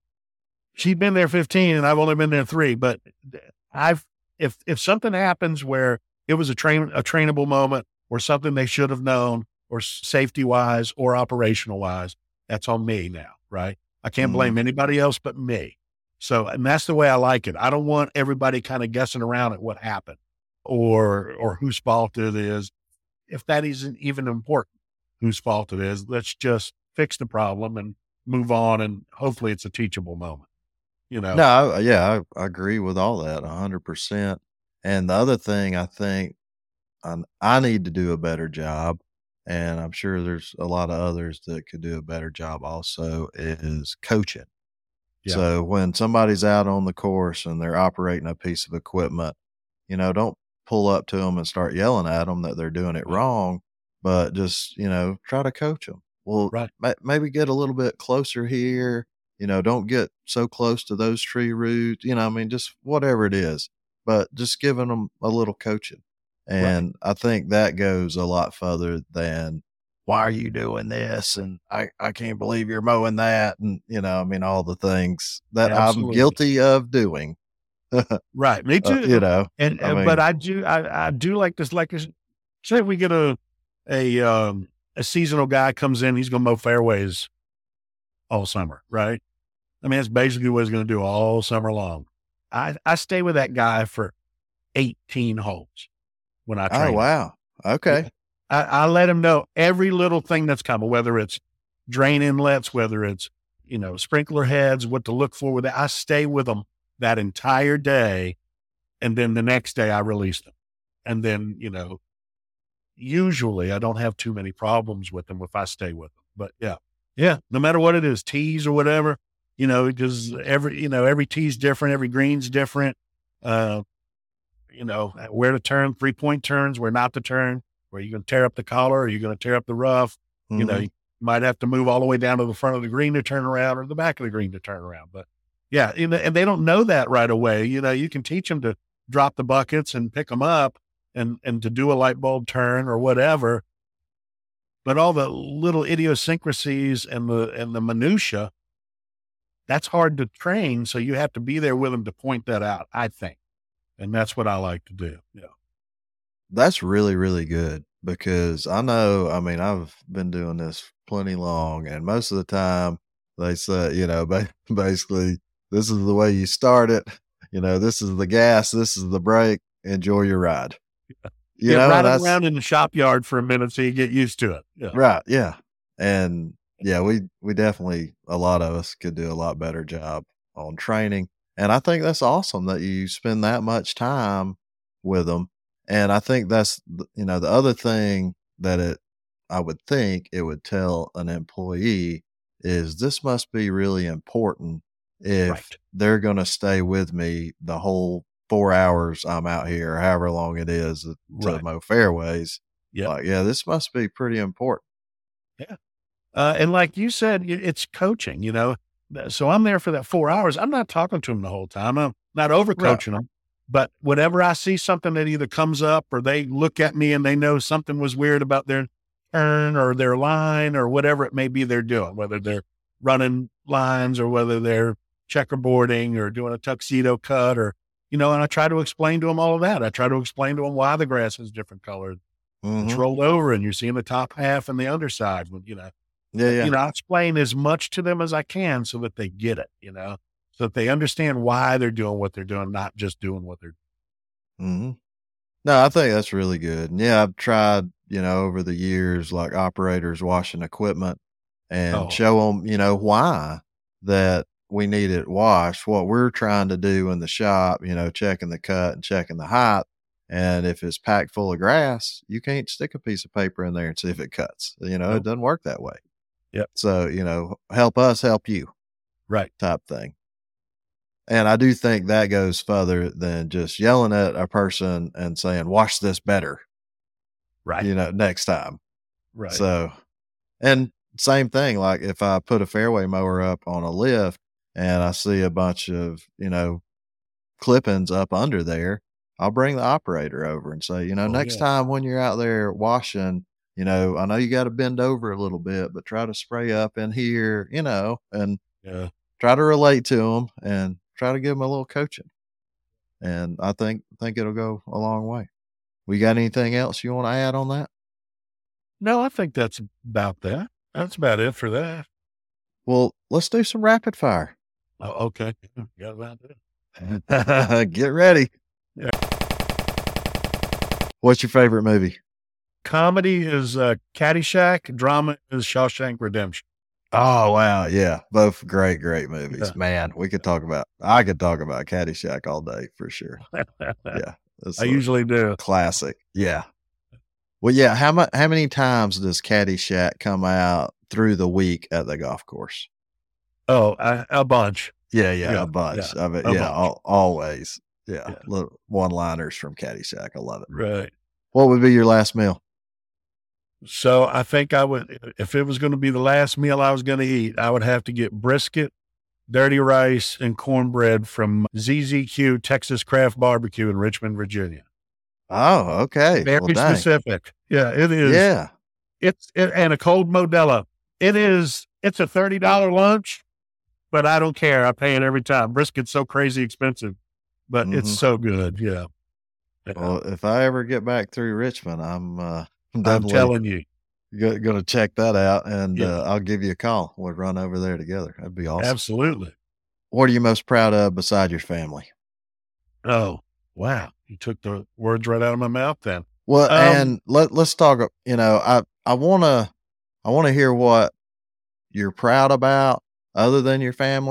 she'd been there fifteen and I've only been there three, but I've, if, if something happens where it was a train, a trainable moment or something they should have known or safety wise or operational wise, that's on me now, right? I can't blame mm-hmm. anybody else but me. So, and that's the way I like it. I don't want everybody kind of guessing around at what happened or, or whose fault it is. If that isn't even important, whose fault it is, let's just fix the problem and move on. And hopefully it's a teachable moment, you know? No, I, yeah, I, I agree with all that a hundred percent. And the other thing I think I, I need to do a better job, and I'm sure there's a lot of others that could do a better job also, is coaching. Yeah. So when somebody's out on the course and they're operating a piece of equipment, you know, don't pull up to them and start yelling at them that they're doing it wrong, but just, you know, try to coach them. Well, right. ma- maybe get a little bit closer here, you know, don't get so close to those tree roots, you know, I mean, just whatever it is, but just giving them a little coaching. And right. I think that goes a lot further than, why are you doing this? And I, I can't believe you're mowing that. And, you know, I mean, all the things that Absolutely. I'm guilty of doing. Right. Me too. Uh, you know, and, I mean, but I do, I, I do like this, like, this, say if we get a, a, um, a seasonal guy comes in, he's going to mow fairways all summer. Right. I mean, that's basically what he's going to do all summer long. I, I stay with that guy for eighteen holes. When I train. Oh, wow. Okay. I, I let him know every little thing that's coming, whether it's drain inlets, whether it's, you know, sprinkler heads, what to look for with it. I stay with them that entire day. And then the next day I release them. And then, you know, usually I don't have too many problems with them if I stay with them. But yeah, yeah, no matter what it is, tees or whatever, you know, because every, you know, every tee's different, every green's different. Uh, you know, where to turn, three point turns, where not to turn, where you're going to tear up the collar, or you're going to tear up the rough. Mm-hmm. You know, you might have to move all the way down to the front of the green to turn around, or the back of the green to turn around. But yeah, you know, and they don't know that right away. You know, you can teach them to drop the buckets and pick them up and, and to do a light bulb turn or whatever. But all the little idiosyncrasies and the, and the minutia, that's hard to train. So you have to be there with them to point that out, I think. And that's what I like to do. Yeah. That's really, really good, because I know, I mean, I've been doing this plenty long, and most of the time they say, you know, basically, this is the way you start it. You know, this is the gas, this is the brake, enjoy your ride. Yeah. You get know, riding around in the shop yard for a minute so you get used to it. Yeah. Right. Yeah. And yeah, we, we definitely, a lot of us could do a lot better job on training. And I think that's awesome that you spend that much time with them. And I think that's, you know, the other thing that it, I would think it would tell an employee is this must be really important if right. they're going to stay with me the whole four hours I'm out here, or however long it is to right. mow fairways. Yeah. Like, yeah, this must be pretty important. Yeah. Uh, and like you said, it's coaching, you know. So I'm there for that four hours. I'm not talking to them the whole time. I'm not over coaching right. them, but whenever I see something that either comes up or they look at me and they know something was weird about their turn or their line or whatever it may be they're doing, whether they're running lines or whether they're checkerboarding or doing a tuxedo cut, or, you know, and I try to explain to them all of that. I try to explain to them why the grass is different colored. Mm-hmm. It's rolled over and you're seeing the top half and the underside, you know. Yeah, yeah. You know, I explain as much to them as I can so that they get it, you know, so that they understand why they're doing what they're doing, not just doing what they're doing. Mm-hmm. No, I think that's really good. And yeah, I've tried, you know, over the years, like operators washing equipment and oh. show them, you know, why that we need it washed, what we're trying to do in the shop, you know, checking the cut and checking the height. And if it's packed full of grass, you can't stick a piece of paper in there and see if it cuts. You know, nope. It doesn't work that way. Yep. So, you know, help us help you. Right. Type thing. And I do think that goes further than just yelling at a person and saying, wash this better. Right. You know, next time. Right. So, and same thing, like if I put a fairway mower up on a lift and I see a bunch of, you know, clippings up under there, I'll bring the operator over and say, you know, oh, next yeah. time when you're out there washing, you know, I know you got to bend over a little bit, but try to spray up in here, you know, and yeah. try to relate to them and try to give them a little coaching. And I think, think it'll go a long way. We got anything else you want to add on that? No, I think that's about that. That's about it for that. Well, let's do some rapid fire. Oh, okay. Got about that. Get ready. Yeah. What's your favorite movie? Comedy is uh, Caddyshack. Drama is Shawshank Redemption. Oh, wow. Yeah. Both great, great movies. Yeah. Man, we could talk about, I could talk about Caddyshack all day for sure. Yeah. I usually do. Classic. Yeah. Well, yeah. How much, how many times does Caddyshack come out through the week at the golf course? Oh, a, a bunch. Yeah. Yeah. yeah a bunch yeah, of it. Yeah. Al- always. Yeah. yeah. Little one-liners from Caddyshack. I love it. Right. What would be your last meal? So I think I would, if it was going to be the last meal I was going to eat, I would have to get brisket, dirty rice, and cornbread from Z Z Q Texas Craft Barbecue in Richmond, Virginia. Oh, okay. Very well, specific. Yeah, it is. Yeah. It's, it, and a cold Modelo. It is, it's a thirty dollars lunch, but I don't care. I pay it every time. Brisket's so crazy expensive, but mm-hmm. it's so good. Yeah. yeah. Well, if I ever get back through Richmond, I'm, uh, I'm telling you, you're going to check that out, and yeah. uh, I'll give you a call. We'll run over there together. That'd be awesome. Absolutely. What are you most proud of beside your family? Oh, wow. You took the words right out of my mouth then. Well, um, and let, let's talk, you know, I, I want to, I want to hear what you're proud about other than your family.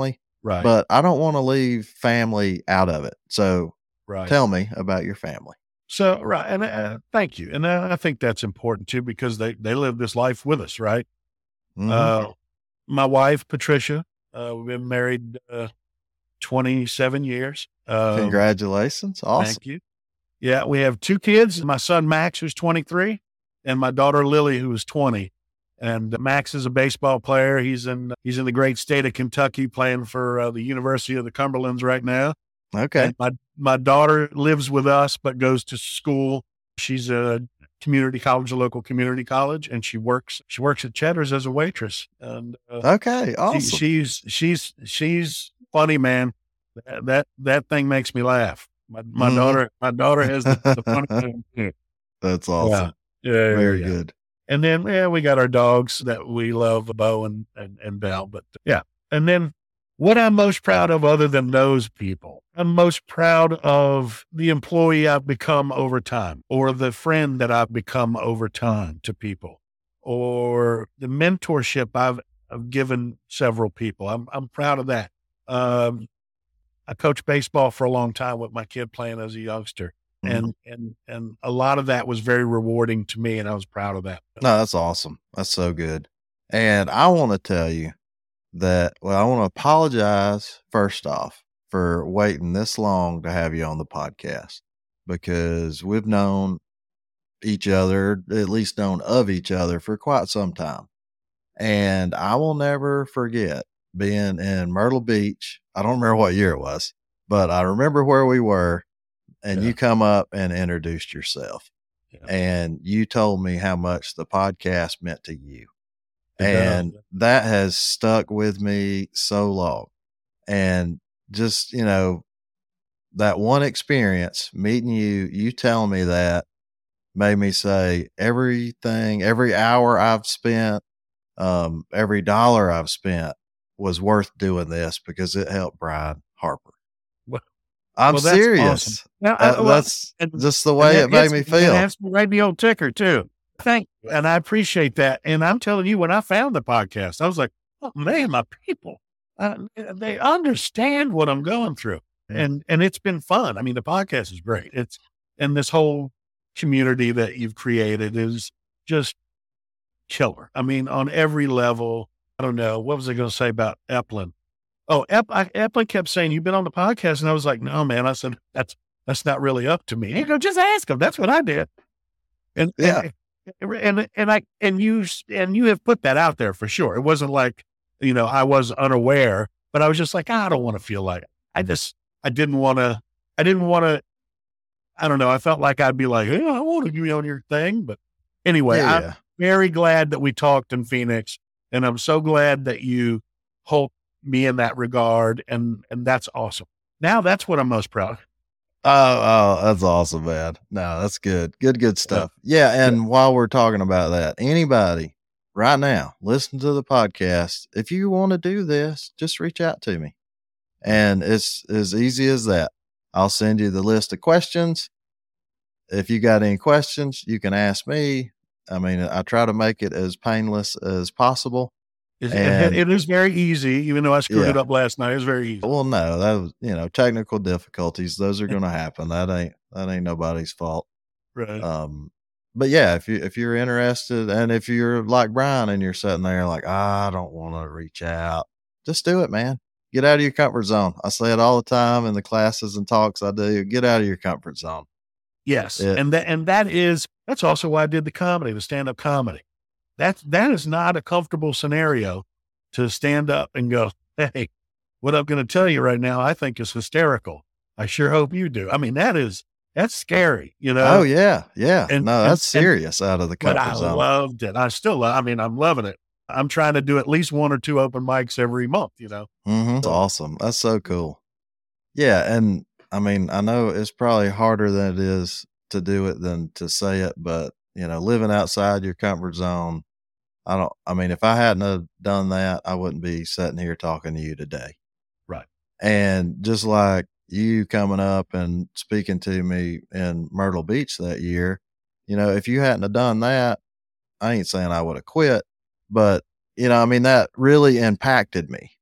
Right. but I don't want to leave family out of it. So Right. tell me about your family. So, right. And uh, thank you. And uh, I think that's important too, because they, they live this life with us, right? Mhm. Uh, my wife, Patricia, uh, we've been married uh, twenty-seven years. Um, Congratulations. Awesome. Thank you. Yeah, we have two kids, my son, Max, who's twenty-three, and my daughter, Lily, who is twenty. And Max is a baseball player. He's in, he's in the great state of Kentucky playing for uh, the University of the Cumberlands right now. Okay. And my, my daughter lives with us, but goes to school. She's a community college, a local community college, and she works, she works at Cheddar's as a waitress. And uh, Okay. Awesome. she, she's, she's, she's funny, man. That, that, that thing makes me laugh. My, my Mhm. daughter, my daughter has the, the funny thing. That's awesome. Yeah. Yeah. Very yeah. good. And then, yeah, we got our dogs that we love, Bo and, and, and Belle, but yeah. And then what I'm most proud of other than those people, I'm most proud of the employee I've become over time, or the friend that I've become over time to people, or the mentorship I've, I've given several people. I'm, I'm proud of that. Um, I coached baseball for a long time with my kid playing as a youngster. Mhm. And, and, and a lot of that was very rewarding to me, and I was proud of that. No, that's awesome. That's so good. And I want to tell you that, well, I want to apologize first off for waiting this long to have you on the podcast, because we've known each other, at least known of each other, for quite some time. And I will never forget being in Myrtle Beach. I don't remember what year it was, but I remember where we were, and Yeah. you come up and introduced yourself. Yeah. And you told me how much the podcast meant to you. It And does. that has stuck with me so long. And just, you know, that one experience meeting you, you telling me that made me say everything, every hour I've spent, um, every dollar I've spent was worth doing this because it helped Brian Harper. Well, I'm well, that's serious. awesome. Now, I- That- well, that's and- just the and way that it made hits me It feel. has me right in the old ticker too. Thank you. And I appreciate that. And I'm telling you, when I found the podcast, I was like, oh man, my people, uh, they understand what I'm going through. Mhm. And, and it's been fun. I mean, the podcast is great. It's, and this whole community that you've created is just killer. I mean, on every level. I don't know. What was I going to say about Eplin? Oh, Ep- I, Eplin kept saying, you've been on the podcast. And I was like, no, man. I said, that's, that's not really up to me. He goes, just ask him. That's what I did. And, Yeah. and, and, and I, and you, and you have put that out there for sure. It wasn't like, you know, I was unaware, but I was just like, I don't want to feel like it. I just, I didn't want to, I didn't want to, I don't know. I felt like I'd be like, hey, I want to be on your thing. But anyway, Yeah, I'm yeah. very glad that we talked in Phoenix, and I'm so glad that you hold me in that regard. And, and that's awesome. Now that's what I'm most proud of. Oh, oh, that's awesome, man. No, that's good. Good, good stuff. Yeah. And while we're talking about that, anybody right now, listen to the podcast. If you want to do this, just reach out to me. And it's as easy as that. I'll send you the list of questions. If you got any questions, you can ask me. I mean, I try to make it as painless as possible. It, And- it is very easy, even though I screwed Yeah. it up last night. It was very easy. Well, no, that was, you know, technical difficulties. Those are going to happen. That ain't, that ain't nobody's fault. Right. Um, but yeah, if you, if you're interested, and if you're like Brian and you're sitting there like, I don't want to reach out, just do it, man. Get out of your comfort zone. I say it all the time in the classes and talks I do. Get out of your comfort zone. Yes. Yeah. And that, and that is, that's also why I did the comedy, the stand-up comedy. That's, that is not a comfortable scenario to stand up and go, hey, what I'm going to tell you right now, I think is hysterical. I sure hope you do. I mean, that is, that's scary, you know? Oh yeah. Yeah. And- no, and- that's serious out of the But comfort I zone. loved it. I still love, I mean, I'm loving it. I'm trying to do at least one or two open mics every month, you know? Mm-hmm. That's awesome. That's so cool. Yeah. And I mean, I know it's probably harder than it is to do it than to say it, but you know, living outside your comfort zone, I don't, I mean, if I hadn't have done that, I wouldn't be sitting here talking to you today. Right. And just like you coming up and speaking to me in Myrtle Beach that year, you know, if you hadn't have done that, I ain't saying I would have quit, but you know, I mean, that really impacted me.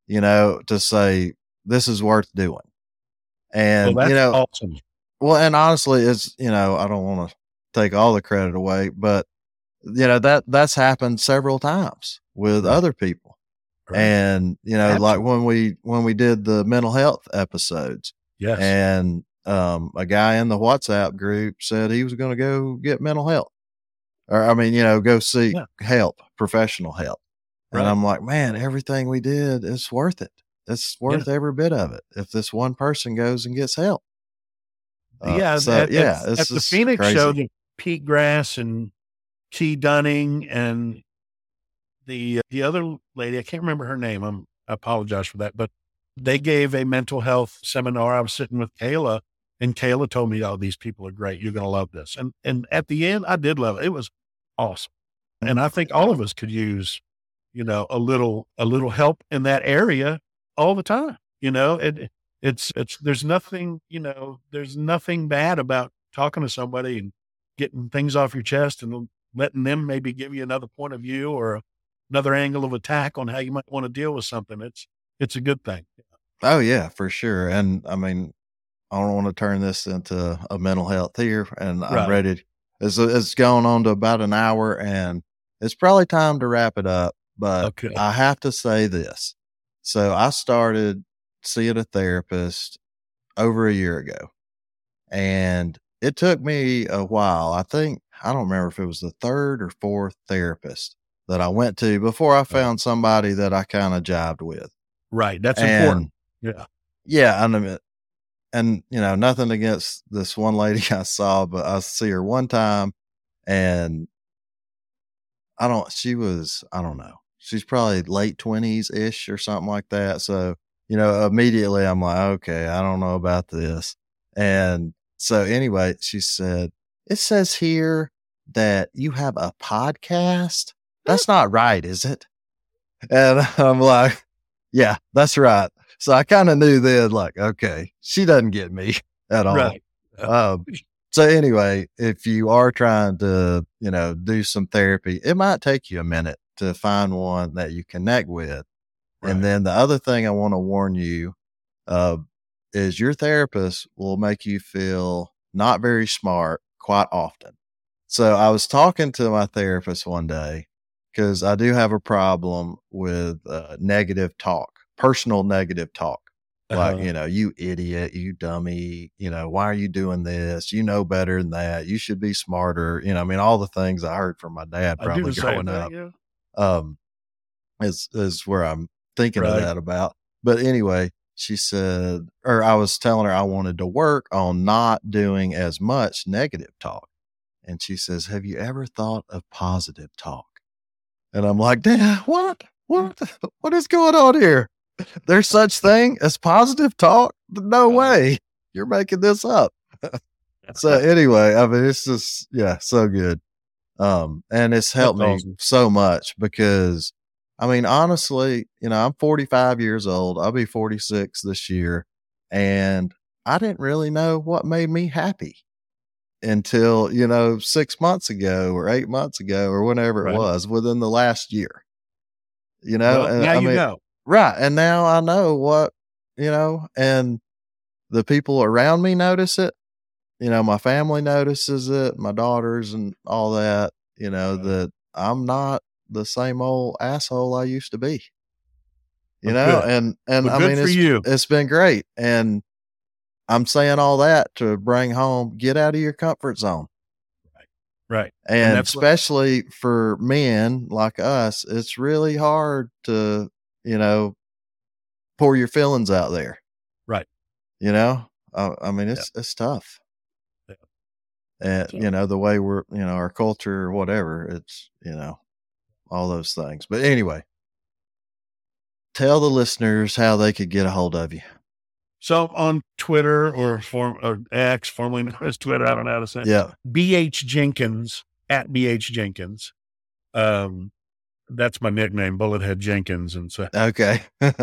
you know, to say this is worth doing. And, well, that's you know, awesome. Well, and honestly, it's, you know, I don't want to take all the credit away, but you know, that that's happened several times with Right. other people. Right. And, you know, Absolutely. like when we, when we did the mental health episodes, Yes. and, um, a guy in the WhatsApp group said he was going to go get mental health, or, I mean, you know, go seek Yeah. help, professional help. And Right. I'm like, man, everything we did is worth it. It's worth Yeah. every bit of it. If this one person goes and gets help. Uh, yeah. so at, yeah, at, it's at the just Phoenix crazy. show, the Pete Grass and Key Dunning and the, uh, the other lady, I can't remember her name. I'm, I apologize for that, but they gave a mental health seminar. I was sitting with Kayla, and Kayla told me, oh, these people are great. You're going to love this. And, and at the end, I did love it. It was awesome. And I think all of us could use, you know, a little, a little help in that area all the time. You know, it, it's, it's, there's nothing, you know, there's nothing bad about talking to somebody and getting things off your chest and letting them maybe give you another point of view or another angle of attack on how you might want to deal with something. It's, it's a good thing. Oh yeah, for sure. And I mean, I don't want to turn this into a mental health here, and I'm Right. ready. It's, it's going on to about an hour, and it's probably time to wrap it up, but Okay. I have to say this. So I started seeing a therapist over a year ago, and it took me a while. I think, I don't remember if it was the third or fourth therapist that I went to before I found somebody that I kind of jived with. Right. That's And important. Yeah. yeah, I mean, and you know, nothing against this one lady I saw, but I see her one time, and I don't, she was, I don't know, she's probably late twenties ish or something like that. So, you know, immediately I'm like, okay, I don't know about this. And so anyway, she said, it says here that you have a podcast. That's not right, is it? And I'm like, yeah, that's right. So I kind of knew then, like, okay, she doesn't get me at all. Right. Um, so anyway, if you are trying to, you know, do some therapy, it might take you a minute to find one that you connect with. Right. And then the other thing I want to warn you, uh, is your therapist will make you feel not very smart quite often. So I was talking to my therapist one day, because I do have a problem with uh, negative talk, personal negative talk. Like, Uh-huh. you know, you idiot, you dummy, you know, why are you doing this? You know better than that. You should be smarter. You know, I mean, all the things I heard from my dad I do probably the same growing up, thing, yeah. um, is, is where I'm thinking of Right. that about. But anyway, she said, or I was telling her I wanted to work on not doing as much negative talk. And she says, have you ever thought of positive talk? And I'm like, Dad, what? What? What is going on here? There's such thing as positive talk? No way. You're making this up. So anyway, I mean, it's just, yeah, so good. Um, and it's helped That's me awesome. so much because, I mean, honestly, you know, I'm forty-five years old. I'll be forty-six this year. And I didn't really know what made me happy until, you know, six months ago or eight months ago or whenever it Right. was within the last year, you know, Well, and now I you mean, know. right. And now I know what, you know, and the people around me notice it. You know, my family notices it, my daughters and all that, you know, Right. that I'm not the same old asshole I used to be, you Well, know, good. and, and Well, I good mean, for it's, you. it's been great. And I'm saying all that to bring home, get out of your comfort zone. Right. And, And that's what, especially for men like us, it's really hard to, you know, pour your feelings out there. right. You know, uh, I mean, it's, it's tough. Yeah. And, So- you know, the way we're, you know, our culture or whatever, it's, you know, all those things. But anyway, tell the listeners how they could get a hold of you. So on Twitter or form or X, formerly known as Twitter, I don't know how to say it. Yeah. B H Jenkins at B H Jenkins. Um, that's my nickname, Bullethead Jenkins. And so Okay.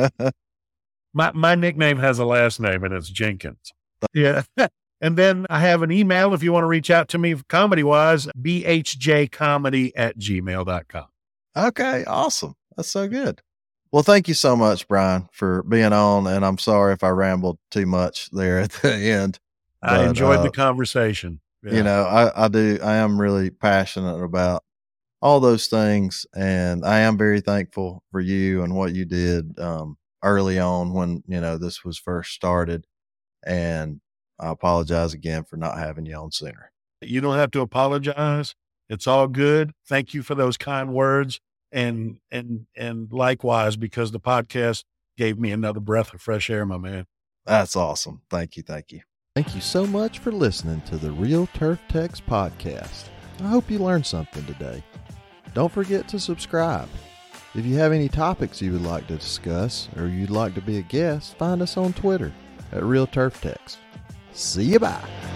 my, my nickname has a last name and it's Jenkins. Yeah. And then I have an email if you want to reach out to me comedy wise, b h j comedy at gmail dot com. Okay. Awesome. That's so good. Well, thank you so much, Brian, for being on. And I'm sorry if I rambled too much there at the end. I but, enjoyed uh, the conversation. Yeah. You know, I, I do. I am really passionate about all those things. And I am very thankful for you and what you did um, early on when, you know, this was first started. And I apologize again for not having you on sooner. You don't have to apologize. It's all good. Thank you for those kind words. And, and, and likewise, because the podcast gave me another breath of fresh air, my man. That's awesome. Thank you. Thank you. Thank you so much for listening to the Real Turf Techs podcast. I hope you learned something today. Don't forget to subscribe. If you have any topics you would like to discuss or you'd like to be a guest, find us on Twitter at Real Turf Techs. See you, bye.